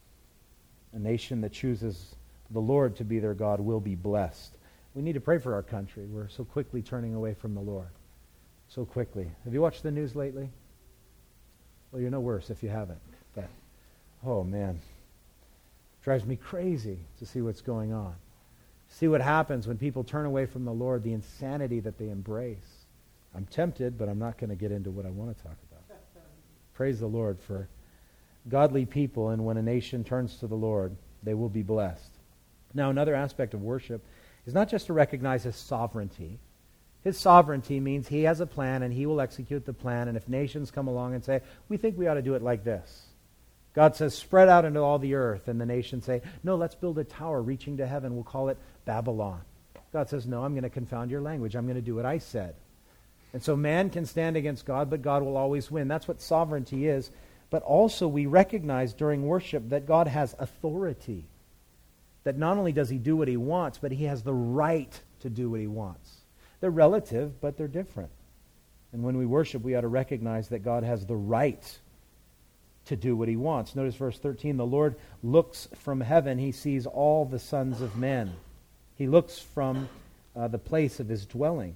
A nation that chooses the Lord to be their God will be blessed. We need to pray for our country. We're so quickly turning away from the Lord. So quickly. Have you watched the news lately? Well, you're no worse if you haven't. But, oh man, it drives me crazy to see what's going on. See what happens when people turn away from the Lord, the insanity that they embrace. I'm tempted, but I'm not going to get into what I want to talk about. Praise the Lord for godly people, and when a nation turns to the Lord, they will be blessed. Now, another aspect of worship is not just to recognize His sovereignty. His sovereignty means He has a plan, and He will execute the plan, and if nations come along and say, we think we ought to do it like this, God says, spread out into all the earth, and the nations say, no, let's build a tower reaching to heaven. We'll call it Babylon. God says, no, I'm going to confound your language. I'm going to do what I said. And so man can stand against God, but God will always win. That's what sovereignty is. But also we recognize during worship that God has authority. That not only does He do what He wants, but He has the right to do what He wants. They're relative, but they're different. And when we worship, we ought to recognize that God has the right to do what He wants. Notice verse thirteen, the Lord looks from heaven. He sees all the sons of men. He looks from uh, the place of His dwelling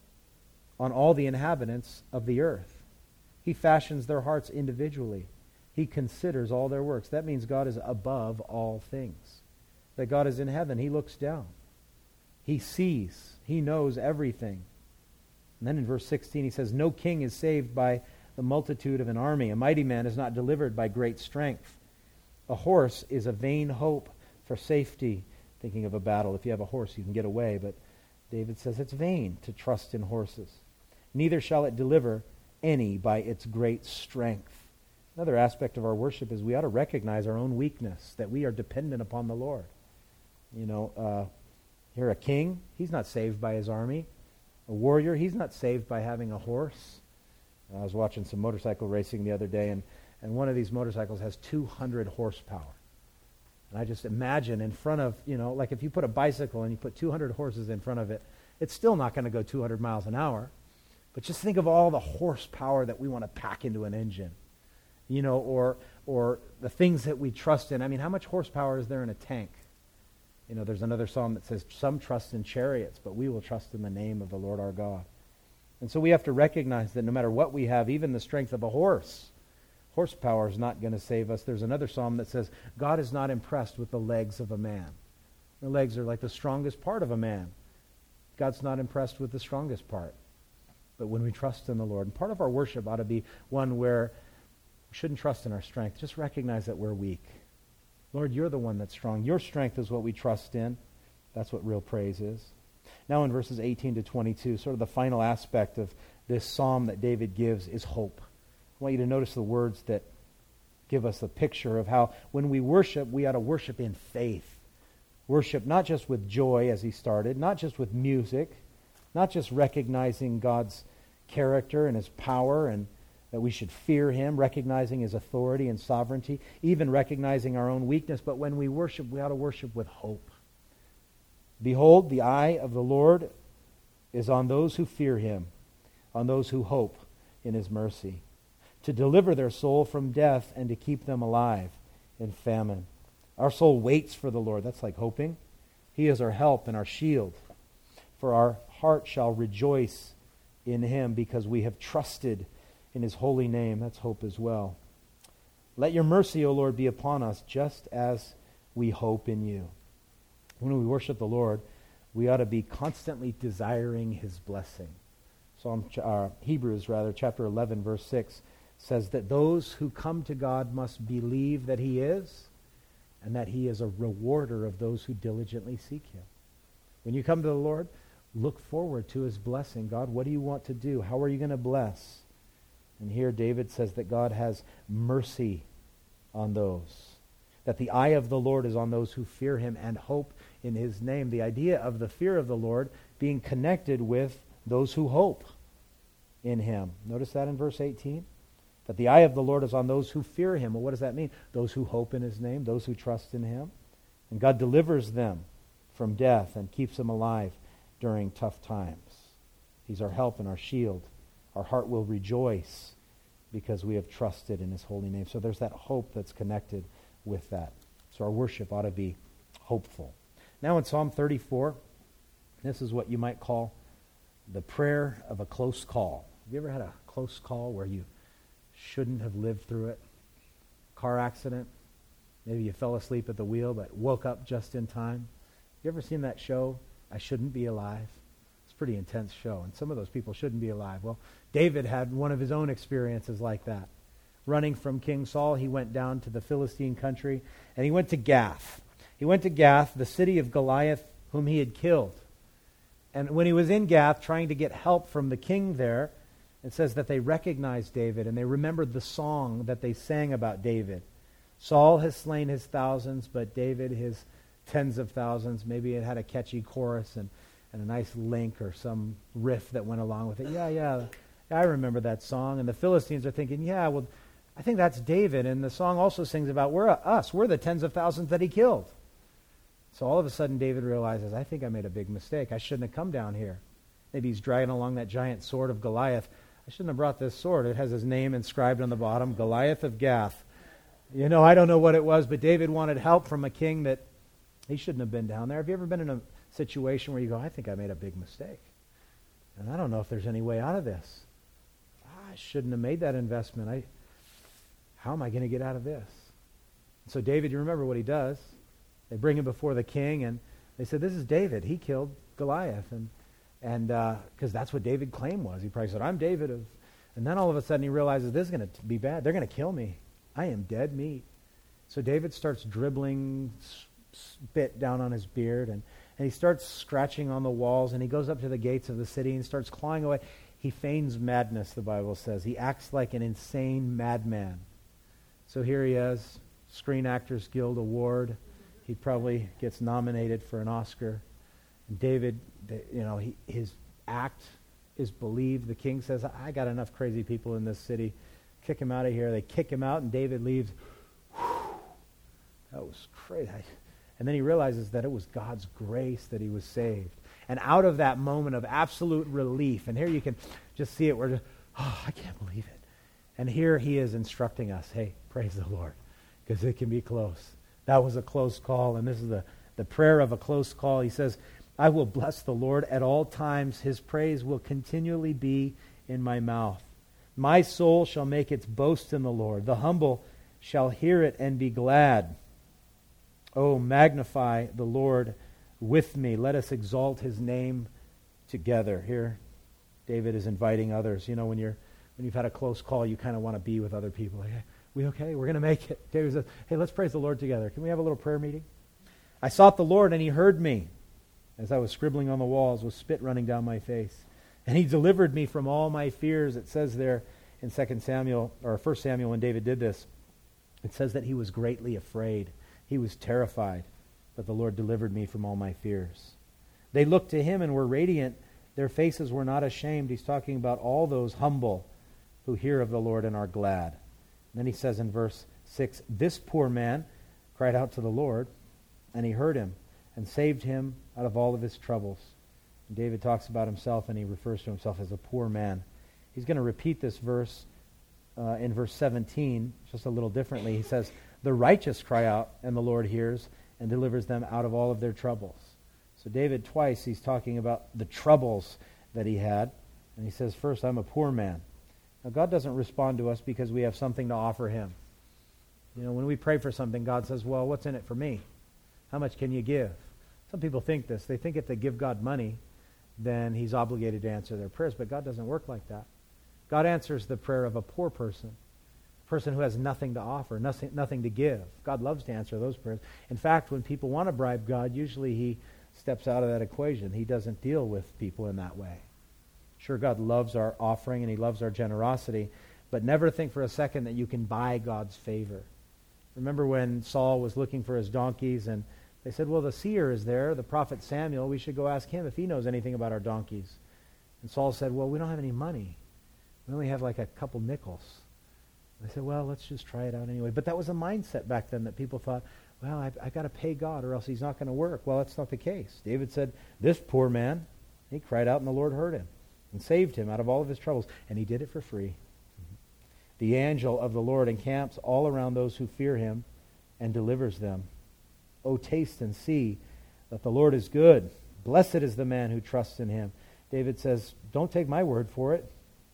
on all the inhabitants of the earth. He fashions their hearts individually. He considers all their works. That means God is above all things. That God is in heaven. He looks down. He sees. He knows everything. And then in verse sixteen he says, no king is saved by the multitude of an army. A mighty man is not delivered by great strength. A horse is a vain hope for safety. Thinking of a battle, if you have a horse, you can get away. But David says it's vain to trust in horses. Neither shall it deliver any by its great strength. Another aspect of our worship is we ought to recognize our own weakness, that we are dependent upon the Lord. You know, uh, here a king, he's not saved by his army. A warrior, he's not saved by having a horse. I was watching some motorcycle racing the other day, and, and one of these motorcycles has two hundred horsepower. And I just imagine in front of, you know, like if you put a bicycle and you put two hundred horses in front of it, it's still not going to go two hundred miles an hour. But just think of all the horsepower that we want to pack into an engine, you know, or or the things that we trust in. I mean, how much horsepower is there in a tank? You know, there's another psalm that says, some trust in chariots, but we will trust in the name of the Lord our God. And so we have to recognize that no matter what we have, even the strength of a horse, horsepower is not going to save us. There's another psalm that says, God is not impressed with the legs of a man. The legs are like the strongest part of a man. God's not impressed with the strongest part. But when we trust in the Lord, and part of our worship ought to be one where we shouldn't trust in our strength. Just recognize that we're weak. Lord, you're the one that's strong. Your strength is what we trust in. That's what real praise is. Now in verses eighteen to twenty-two, sort of the final aspect of this psalm that David gives is hope. I want you to notice the words that give us a picture of how when we worship, we ought to worship in faith. Worship not just with joy as he started, not just with music, not just recognizing God's character and His power and that we should fear Him, recognizing His authority and sovereignty, even recognizing our own weakness, but when we worship, we ought to worship with hope. Behold, the eye of the Lord is on those who fear Him, on those who hope in His mercy, to deliver their soul from death and to keep them alive in famine. Our soul waits for the Lord. That's like hoping. He is our help and our shield. For our heart shall rejoice in Him because we have trusted in His holy name. That's hope as well. Let your mercy, O Lord, be upon us just as we hope in you. When we worship the Lord, we ought to be constantly desiring His blessing. Psalm, uh, Hebrews, rather, chapter eleven, verse six, says that those who come to God must believe that He is, and that He is a rewarder of those who diligently seek Him. When you come to the Lord, look forward to His blessing. God, what do you want to do? How are you going to bless? And here David says that God has mercy on those. That the eye of the Lord is on those who fear Him and hope in His name. The idea of the fear of the Lord being connected with those who hope in Him. Notice that in verse eighteen. That the eye of the Lord is on those who fear Him. Well, what does that mean? Those who hope in His name, those who trust in Him. And God delivers them from death and keeps them alive during tough times. He's our help and our shield. Our heart will rejoice because we have trusted in His holy name. So there's that hope that's connected with that. So our worship ought to be hopeful. Now in Psalm thirty-four, this is what you might call the prayer of a close call. Have you ever had a close call where you shouldn't have lived through it? Car accident. Maybe you fell asleep at the wheel but woke up just in time. You ever seen that show, I Shouldn't Be Alive? It's pretty intense show, and some of those people shouldn't be alive. Well, David had one of his own experiences like that. Running from King Saul, he went down to the Philistine country, and he went to Gath. He went to Gath, the city of Goliath, whom he had killed. And when he was in Gath, trying to get help from the king there, it says that they recognized David, and they remembered the song that they sang about David. Saul has slain his thousands, but David his tens of thousands. Maybe it had a catchy chorus and, and a nice link or some riff that went along with it. Yeah, yeah, I remember that song. And the Philistines are thinking, yeah, well, I think that's David. And the song also sings about we're us. We're the tens of thousands that he killed. So all of a sudden David realizes, I think I made a big mistake. I shouldn't have come down here. Maybe he's dragging along that giant sword of Goliath. I shouldn't have brought this sword. It has his name inscribed on the bottom, Goliath of Gath. You know, I don't know what it was, but David wanted help from a king that he shouldn't have been down there. Have you ever been in a situation where you go, I think I made a big mistake, and I don't know if there's any way out of this. I shouldn't have made that investment. I, how am I going to get out of this? So David, you remember what he does. They bring him before the king, and they said, this is David. He killed Goliath. And and because uh, that's what David's claim was. He probably said, I'm David. Of, and then all of a sudden he realizes this is going to be bad. They're going to kill me. I am dead meat. So David starts dribbling spit down on his beard, and, and he starts scratching on the walls, and he goes up to the gates of the city and starts clawing away. He feigns madness, the Bible says. He acts like an insane madman. So here he is, Screen Actors Guild Award. He probably gets nominated for an Oscar. And David, you know, he, his act is believed. The king says, I got enough crazy people in this city. Kick him out of here. They kick him out, and David leaves. Whew, that was crazy. And then he realizes that it was God's grace that he was saved. And out of that moment of absolute relief, and here you can just see it, we're just, oh, I can't believe it. And here he is instructing us, hey, praise the Lord, because it can be close. That was a close call, and this is the, the prayer of a close call. He says, I will bless the Lord at all times. His praise will continually be in my mouth. My soul shall make its boast in the Lord. The humble shall hear it and be glad. Oh, magnify the Lord with me. Let us exalt his name together. Here, David is inviting others. You know, when you're when you've had a close call, you kind of want to be with other people. Hey, we okay? We're going to make it. David says, hey, let's praise the Lord together. Can we have a little prayer meeting? I sought the Lord, and he heard me as I was scribbling on the walls with spit running down my face. And he delivered me from all my fears. It says there in Second Samuel, or First Samuel, when David did this, it says that he was greatly afraid. He was terrified, but the Lord delivered me from all my fears. They looked to him and were radiant. Their faces were not ashamed. He's talking about all those humble who hear of the Lord and are glad. And then he says in verse six, this poor man cried out to the Lord, and he heard him and saved him out of all of his troubles. And David talks about himself, and he refers to himself as a poor man. He's going to repeat this verse uh, in verse seventeen, just a little differently. He says, the righteous cry out, and the Lord hears and delivers them out of all of their troubles. So David, twice, he's talking about the troubles that he had. And he says, first, I'm a poor man. Now, God doesn't respond to us because we have something to offer him. You know, when we pray for something, God says, well, what's in it for me? How much can you give? Some people think this. They think if they give God money, then he's obligated to answer their prayers. But God doesn't work like that. God answers the prayer of a poor person, a person who has nothing to offer, nothing, nothing to give. God loves to answer those prayers. In fact, when people want to bribe God, usually he steps out of that equation. He doesn't deal with people in that way. Sure, God loves our offering and he loves our generosity, but never think for a second that you can buy God's favor. Remember when Saul was looking for his donkeys, and they said, well, the seer is there, the prophet Samuel. We should go ask him if he knows anything about our donkeys. And Saul said, well, we don't have any money. We only have like a couple nickels. They said, well, let's just try it out anyway. But that was a mindset back then that people thought, well, I've, I've got to pay God or else he's not going to work. Well, that's not the case. David said, this poor man, he cried out and the Lord heard him and saved him out of all of his troubles. And he did it for free. Mm-hmm. The angel of the Lord encamps all around those who fear him and delivers them. Oh, taste and see that the Lord is good. Blessed is the man who trusts in him. David says, don't take my word for it.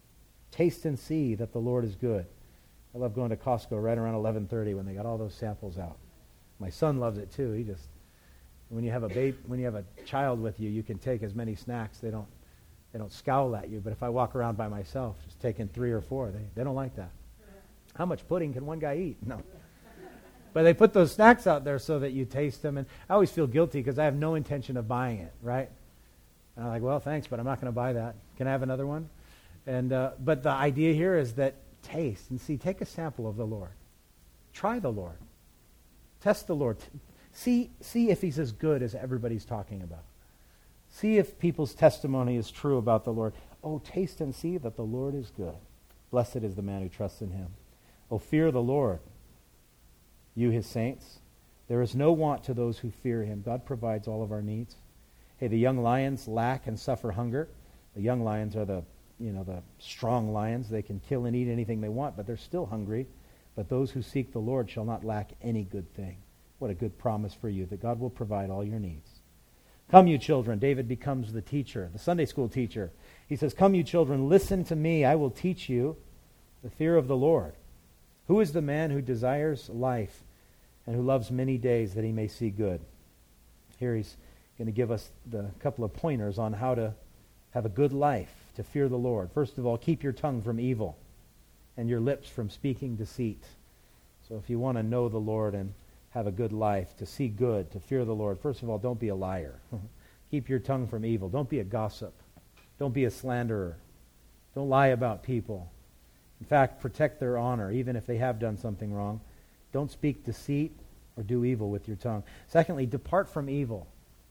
Taste and see that the Lord is good. I love going to Costco right around eleven thirty when they got all those samples out. My son loves it too. He just, when you have a babe, when you have a child with you, you can take as many snacks. They don't They don't scowl at you, but if I walk around by myself, just taking three or four, they, they don't like that. How much pudding can one guy eat? No. But they put those snacks out there so that you taste them, and I always feel guilty because I have no intention of buying it, right? And I'm like, well, thanks, but I'm not going to buy that. Can I have another one? And uh, but the idea here is that taste and see, take a sample of the Lord. Try the Lord. Test the Lord. See, see if he's as good as everybody's talking about. See if people's testimony is true about the Lord. Oh, taste and see that the Lord is good. Blessed is the man who trusts in him. Oh, fear the Lord, you his saints. There is no want to those who fear him. God provides all of our needs. Hey, the young lions lack and suffer hunger. The young lions are the, you know, the strong lions. They can kill and eat anything they want, but they're still hungry. But those who seek the Lord shall not lack any good thing. What a good promise for you, that God will provide all your needs. Come, you children. David becomes the teacher, the Sunday school teacher. He says, come, you children, listen to me. I will teach you the fear of the Lord. Who is the man who desires life and who loves many days that he may see good? Here he's going to give us the couple of pointers on how to have a good life, to fear the Lord. First of all, keep your tongue from evil and your lips from speaking deceit. So if you want to know the Lord and have a good life, to see good, to fear the Lord, first of all, don't be a liar. Keep your tongue from evil. Don't be a gossip. Don't be a slanderer. Don't lie about people. In fact, protect their honor, even if they have done something wrong. Don't speak deceit or do evil with your tongue. Secondly, depart from evil.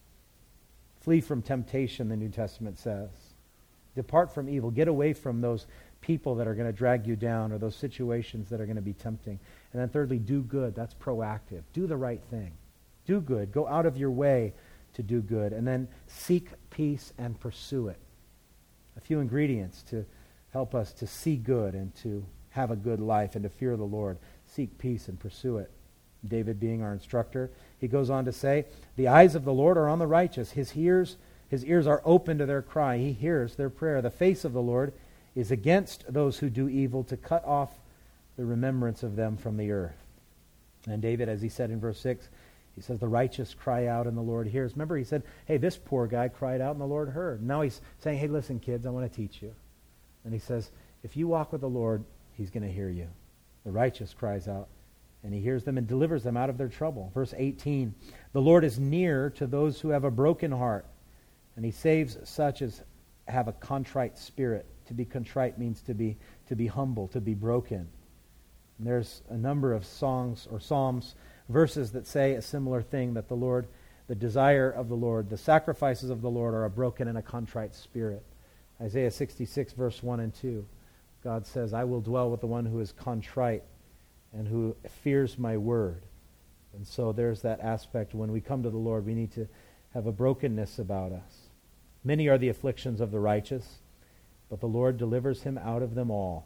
Flee from temptation, the New Testament says. Depart from evil. Get away from those people that are going to drag you down or those situations that are going to be tempting. And then thirdly, do good. That's proactive. Do the right thing. Do good. Go out of your way to do good. And then seek peace and pursue it. A few ingredients to help us to see good and to have a good life and to fear the Lord. Seek peace and pursue it. David being our instructor, he goes on to say, the eyes of the Lord are on the righteous. His ears, his ears are open to their cry. He hears their prayer. The face of the Lord is against those who do evil, to cut off the remembrance of them from the earth. And David, as he said in verse six, he says, the righteous cry out and the Lord hears. Remember, he said, hey, this poor guy cried out and the Lord heard. Now he's saying, hey, listen, kids, I want to teach you. And he says, if you walk with the Lord, he's going to hear you. The righteous cries out, and he hears them and delivers them out of their trouble. Verse eighteen, the Lord is near to those who have a broken heart, and he saves such as have a contrite spirit. To be contrite means to be to be humble, to be broken. And there's a number of songs or psalms, verses that say a similar thing, that the Lord, the desire of the Lord, the sacrifices of the Lord are a broken and a contrite spirit. Isaiah sixty-six, verse one and two. God says, I will dwell with the one who is contrite and who fears my word. And so there's that aspect. When we come to the Lord, we need to have a brokenness about us. Many are the afflictions of the righteous, but the Lord delivers him out of them all.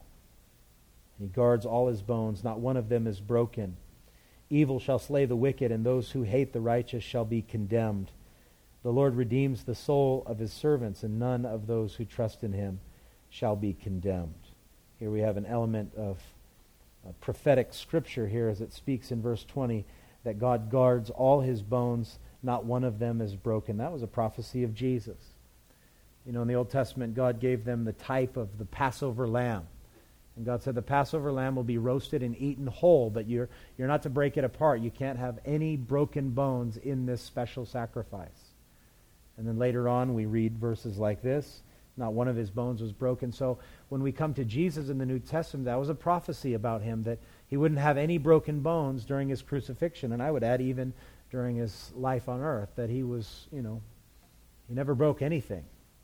He guards all his bones. Not one of them is broken. Evil shall slay the wicked, and those who hate the righteous shall be condemned. The Lord redeems the soul of his servants, and none of those who trust in him shall be condemned. Here we have an element of uh, prophetic scripture here as it speaks in verse twenty, that God guards all his bones, not one of them is broken. That was a prophecy of Jesus. You know, in the Old Testament, God gave them the type of the Passover lamb. And God said the Passover lamb will be roasted and eaten whole, but you're you're not to break it apart. You can't have any broken bones in this special sacrifice. And then later on, we read verses like this. Not one of his bones was broken. So when we come to Jesus in the New Testament, that was a prophecy about him, that he wouldn't have any broken bones during his crucifixion. And I would add even during his life on earth, that he was, you know, he never broke anything.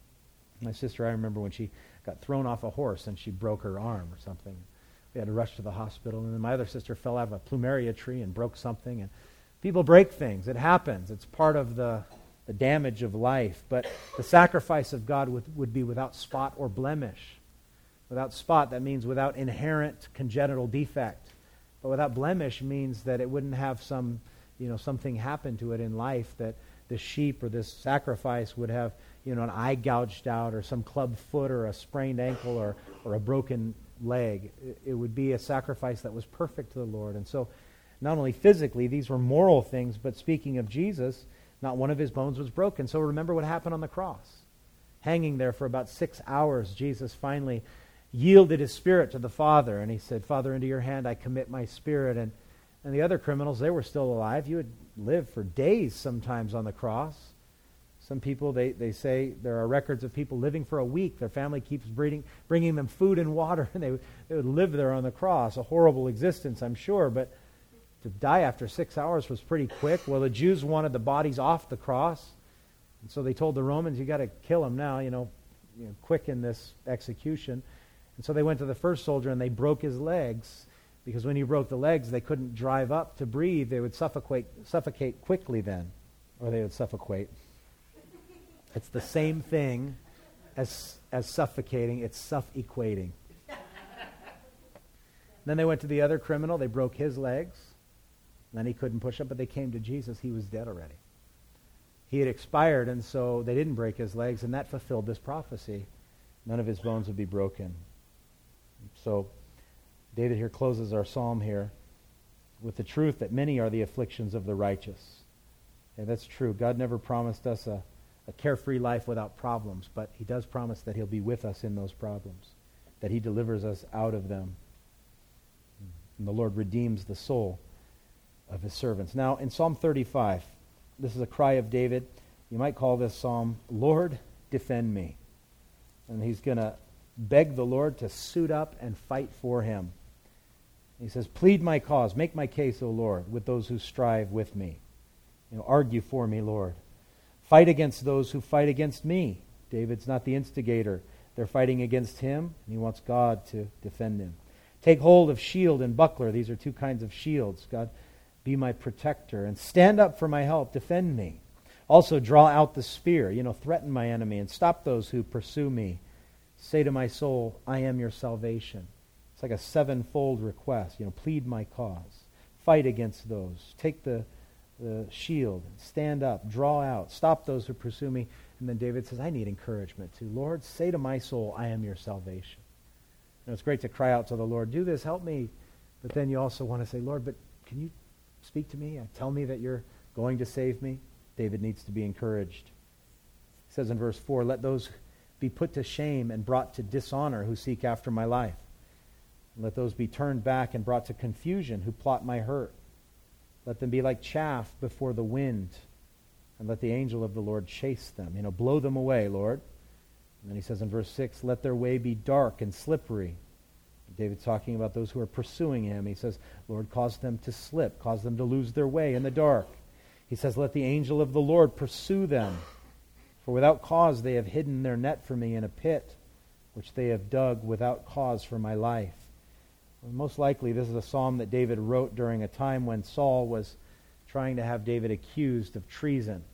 My sister, I remember when she got thrown off a horse and she broke her arm or something. We had to rush to the hospital. And then my other sister fell out of a plumeria tree and broke something. And people break things. It happens. It's part of the, the damage of life. But the sacrifice of God would, would be without spot or blemish. Without spot, that means without inherent congenital defect. But without blemish means that it wouldn't have some, you know, something happen to it in life, that this sheep or this sacrifice would have, you know, an eye gouged out or some club foot or a sprained ankle or, or a broken leg. It, it would be a sacrifice that was perfect to the Lord. And so not only physically, these were moral things, but speaking of Jesus, not one of his bones was broken. So remember what happened on the cross. hanging there for about six hours, Jesus finally yielded his spirit to the Father, and he said, Father, into your hand I commit my spirit. And, and the other criminals, they were still alive. You would live for days sometimes on the cross. Some people, they, they say there are records of people living for a week. Their family keeps breeding, bringing them food and water, and they, they would live there on the cross. A horrible existence, I'm sure, but to die after six hours was pretty quick. Well, the Jews wanted the bodies off the cross, and so they told the Romans, you got to kill them now, you know, you know, quicken this execution. And so they went to the first soldier and they broke his legs, because when you broke the legs, they couldn't drive up to breathe. They would suffocate, suffocate quickly then, or they would suffocate. It's the same thing as as suffocating. It's suff-equating. Then they went to the other criminal. They broke his legs. And then he couldn't push up, but they came to Jesus. He was dead already. He had expired, and so they didn't break his legs, and that fulfilled this prophecy. None of his bones would be broken. So David here closes our psalm here with the truth that many are the afflictions of the righteous. Yeah, that's true. God never promised us a a carefree life without problems, but he does promise that he'll be with us in those problems, that he delivers us out of them. And the Lord redeems the soul of his servants. Now, in Psalm thirty-five, this is a cry of David. You might call this psalm, Lord, defend me. And he's going to beg the Lord to suit up and fight for him. He says, plead my cause, make my case, O Lord, with those who strive with me. You know, argue for me, Lord. Fight against those who fight against me. David's not the instigator. They're fighting against him, and he wants God to defend him. Take hold of shield and buckler. These are two kinds of shields. God, be my protector. And stand up for my help. Defend me. Also draw out the spear. You know, threaten my enemy and stop those who pursue me. Say to my soul, I am your salvation. It's like a sevenfold request. You know, plead my cause. Fight against those. Take the the shield, stand up, draw out, stop those who pursue me. And then David says, I need encouragement too. Lord, say to my soul, I am your salvation. You know, it's great to cry out to the Lord, do this, help me. But then you also want to say, Lord, but can you speak to me? Tell me that you're going to save me. David needs to be encouraged. He says in verse four, let those be put to shame and brought to dishonor who seek after my life. Let those be turned back and brought to confusion who plot my hurt. Let them be like chaff before the wind, and let the angel of the Lord chase them. You know, blow them away, Lord. And then he says in verse six, let their way be dark and slippery. David's talking about those who are pursuing him. He says, Lord, cause them to slip, cause them to lose their way in the dark. He says, let the angel of the Lord pursue them. For without cause they have hidden their net for me in a pit, which they have dug without cause for my life. Most likely, this is a psalm that David wrote during a time when Saul was trying to have David accused of treason.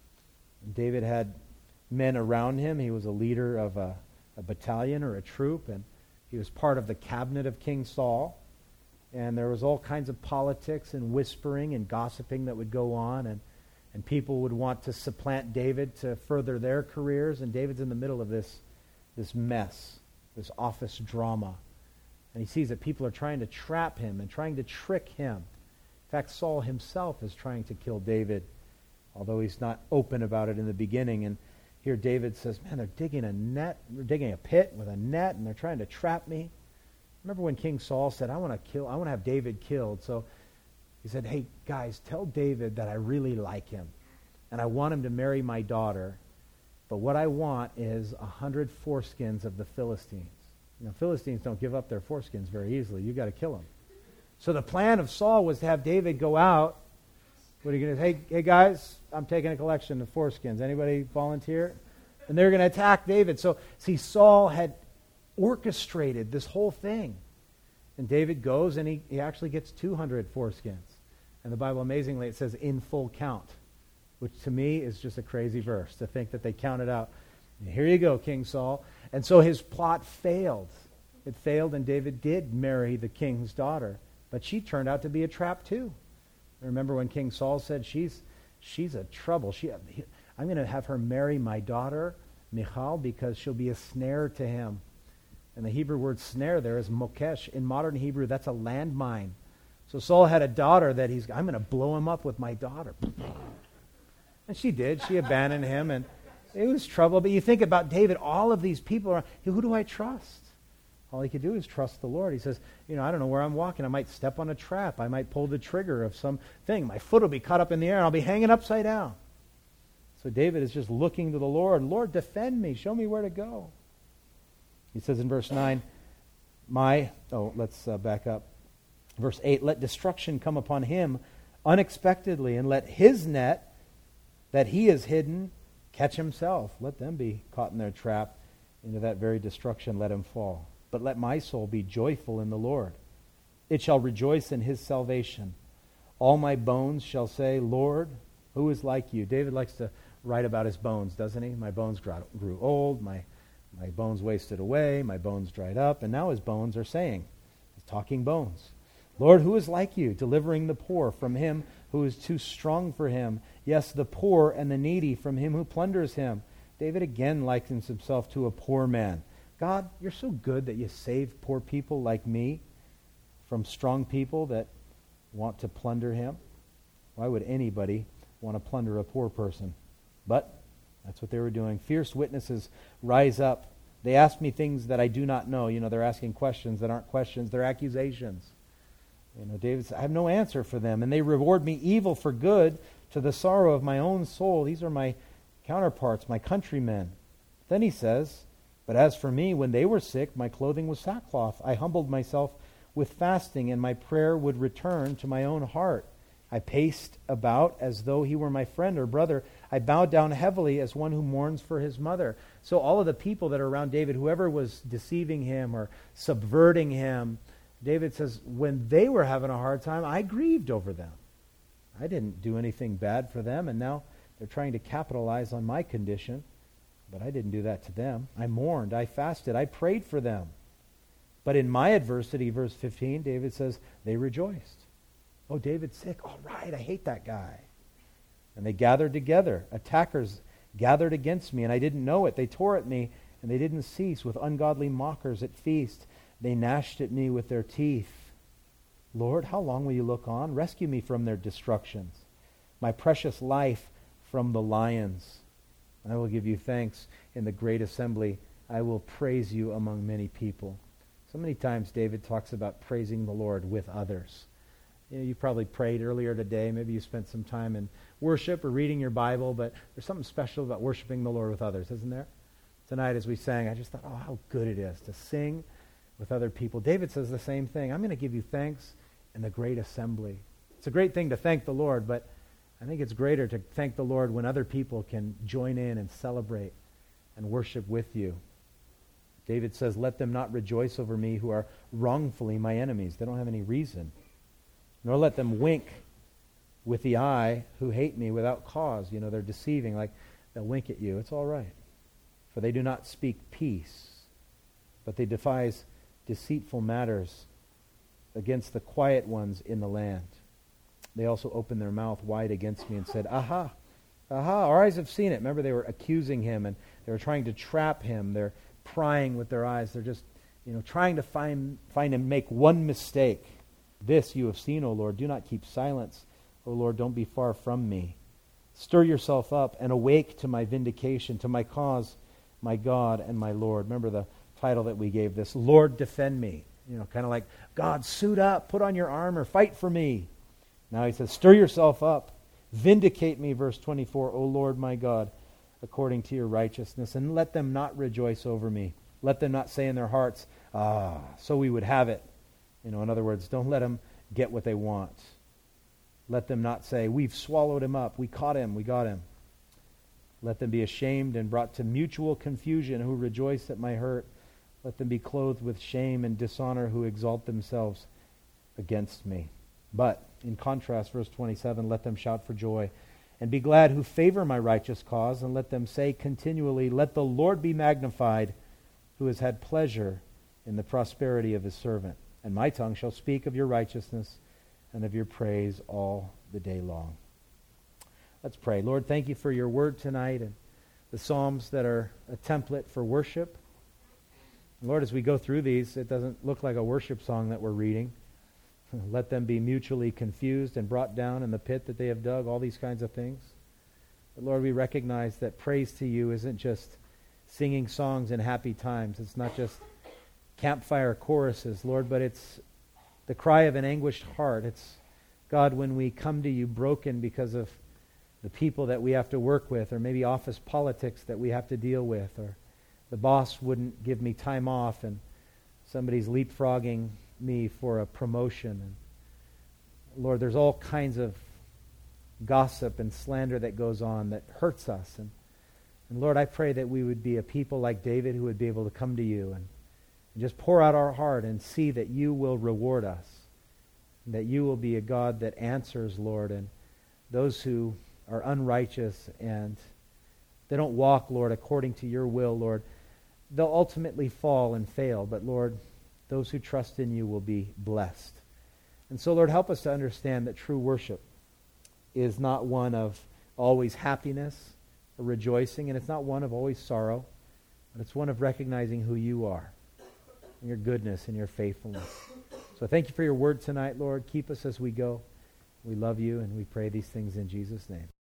David had men around him. He was a leader of a, a battalion or a troop, and he was part of the cabinet of King Saul. And there was all kinds of politics and whispering and gossiping that would go on, and, and people would want to supplant David to further their careers, and David's in the middle of this, this mess, this office drama. And he sees that people are trying to trap him and trying to trick him. In fact, Saul himself is trying to kill David, although he's not open about it in the beginning. And here David says, man, they're digging a net, they're digging a pit with a net, and they're trying to trap me. Remember when King Saul said, I want to kill, I want to have David killed. So he said, hey, guys, tell David that I really like him, and I want him to marry my daughter. But what I want is a hundred foreskins of the Philistines. You know, Philistines don't give up their foreskins very easily. You've got to kill them. So the plan of Saul was to have David go out. What are you going to say? Hey, hey, guys, I'm taking a collection of foreskins. Anybody volunteer? And they're going to attack David. So, see, Saul had orchestrated this whole thing. And David goes and he, he actually gets two hundred foreskins. And the Bible, amazingly, it says in full count, which to me is just a crazy verse to think that they counted out. Here you go, King Saul. And so his plot failed. It failed, and David did marry the king's daughter. But she turned out to be a trap too. Remember when King Saul said, she's she's a trouble. She, I'm going to have her marry my daughter, Michal, because she'll be a snare to him. And the Hebrew word snare there is mokesh. In modern Hebrew, that's a landmine. So Saul had a daughter that he's, I'm going to blow him up with my daughter. And she did. She abandoned him, and It was trouble, but you think about David, all of these people, are, who do I trust? All he could do is trust the Lord. He says, you know, I don't know where I'm walking. I might step on a trap. I might pull the trigger of something. My foot will be caught up in the air, and I'll be hanging upside down. So David is just looking to the Lord. Lord, defend me. Show me where to go. He says in verse nine, my, oh, let's uh, back up. Verse eight, let destruction come upon him unexpectedly, and let his net that he has hidden catch himself. Let them be caught in their trap. Into that very destruction let him fall. But let my soul be joyful in the Lord. It shall rejoice in his salvation. All my bones shall say, Lord, who is like you? David likes to write about his bones, doesn't he? My bones grew old, my, my bones wasted away, my bones dried up, and now his bones are saying, he's talking bones, Lord, who is like you, delivering the poor from him who is too strong for him? Yes, the poor and the needy from him who plunders him. David again likens himself to a poor man. God, you're so good that you save poor people like me from strong people that want to plunder him. Why would anybody want to plunder a poor person? But that's what they were doing. Fierce witnesses rise up. They ask me things that I do not know. You know, they're asking questions that aren't questions. They're accusations. You know, David said, I have no answer for them. And they reward me evil for good to the sorrow of my own soul. These are my counterparts, my countrymen. Then he says, but as for me, when they were sick, my clothing was sackcloth. I humbled myself with fasting, and my prayer would return to my own heart. I paced about as though he were my friend or brother. I bowed down heavily as one who mourns for his mother. So all of the people that are around David, whoever was deceiving him or subverting him, David says, when they were having a hard time, I grieved over them. I didn't do anything bad for them, and now they're trying to capitalize on my condition. But I didn't do that to them. I mourned, I fasted, I prayed for them. But in my adversity, verse fifteen, David says, they rejoiced. Oh, David's sick. All right, I hate that guy. And they gathered together. Attackers gathered against me, and I didn't know it. They tore at me, and they didn't cease. With ungodly mockers at feast, they gnashed at me with their teeth. Lord, how long will you look on? Rescue me from their destructions, my precious life from the lions. I will give you thanks in the great assembly. I will praise you among many people. So many times David talks about praising the Lord with others. You know, you probably prayed earlier today. Maybe you spent some time in worship or reading your Bible, but there's something special about worshiping the Lord with others, isn't there? Tonight as we sang, I just thought, oh, how good it is to sing with other people. David says the same thing. I'm going to give you thanks in the great assembly. It's a great thing to thank the Lord, but I think it's greater to thank the Lord when other people can join in and celebrate and worship with you. David says, let them not rejoice over me who are wrongfully my enemies. They don't have any reason. Nor let them wink with the eye who hate me without cause. You know, they're deceiving, like they'll wink at you. It's all right. For they do not speak peace, but they devise deceitful matters against the quiet ones in the land. They also opened their mouth wide against me and said, aha, aha, our eyes have seen it. Remember, they were accusing him and they were trying to trap him. They're prying with their eyes. They're just, you know, trying to find, find him make one mistake. This you have seen, O Lord. Do not keep silence. O Lord, don't be far from me. Stir yourself up and awake to my vindication, to my cause, my God and my Lord. Remember the title that we gave this, Lord, defend me. You know, kind of like, God, suit up, put on your armor, fight for me. Now he says, stir yourself up, vindicate me, verse twenty-four, O Lord my God, according to your righteousness, and let them not rejoice over me. Let them not say in their hearts, ah, so we would have it. You know, in other words, don't let them get what they want. Let them not say, we've swallowed him up, we caught him, we got him. Let them be ashamed and brought to mutual confusion who rejoice at my hurt. Let them be clothed with shame and dishonor who exalt themselves against me. But, in contrast, verse twenty-seven, let them shout for joy and be glad who favor my righteous cause, and let them say continually, let the Lord be magnified, who has had pleasure in the prosperity of his servant. And my tongue shall speak of your righteousness and of your praise all the day long. Let's pray. Lord, thank you for your word tonight and the Psalms that are a template for worship. And Lord, as we go through these, it doesn't look like a worship song that we're reading. Let them be mutually confused and brought down in the pit that they have dug, all these kinds of things. But Lord, we recognize that praise to you isn't just singing songs in happy times. It's not just campfire choruses, Lord, but it's the cry of an anguished heart. It's, God, when we come to you broken because of the people that we have to work with, or maybe office politics that we have to deal with, or the boss wouldn't give me time off and somebody's leapfrogging me for a promotion. And Lord, there's all kinds of gossip and slander that goes on that hurts us. And, and Lord, I pray that we would be a people like David who would be able to come to you and, and just pour out our heart and see that you will reward us, and that you will be a God that answers, Lord, and those who are unrighteous and they don't walk, Lord, according to your will, Lord, they'll ultimately fall and fail. But Lord, those who trust in you will be blessed. And so, Lord, help us to understand that true worship is not one of always happiness or rejoicing, and it's not one of always sorrow, but it's one of recognizing who you are, and your goodness and your faithfulness. So thank you for your word tonight, Lord. Keep us as we go. We love you, and we pray these things in Jesus' name.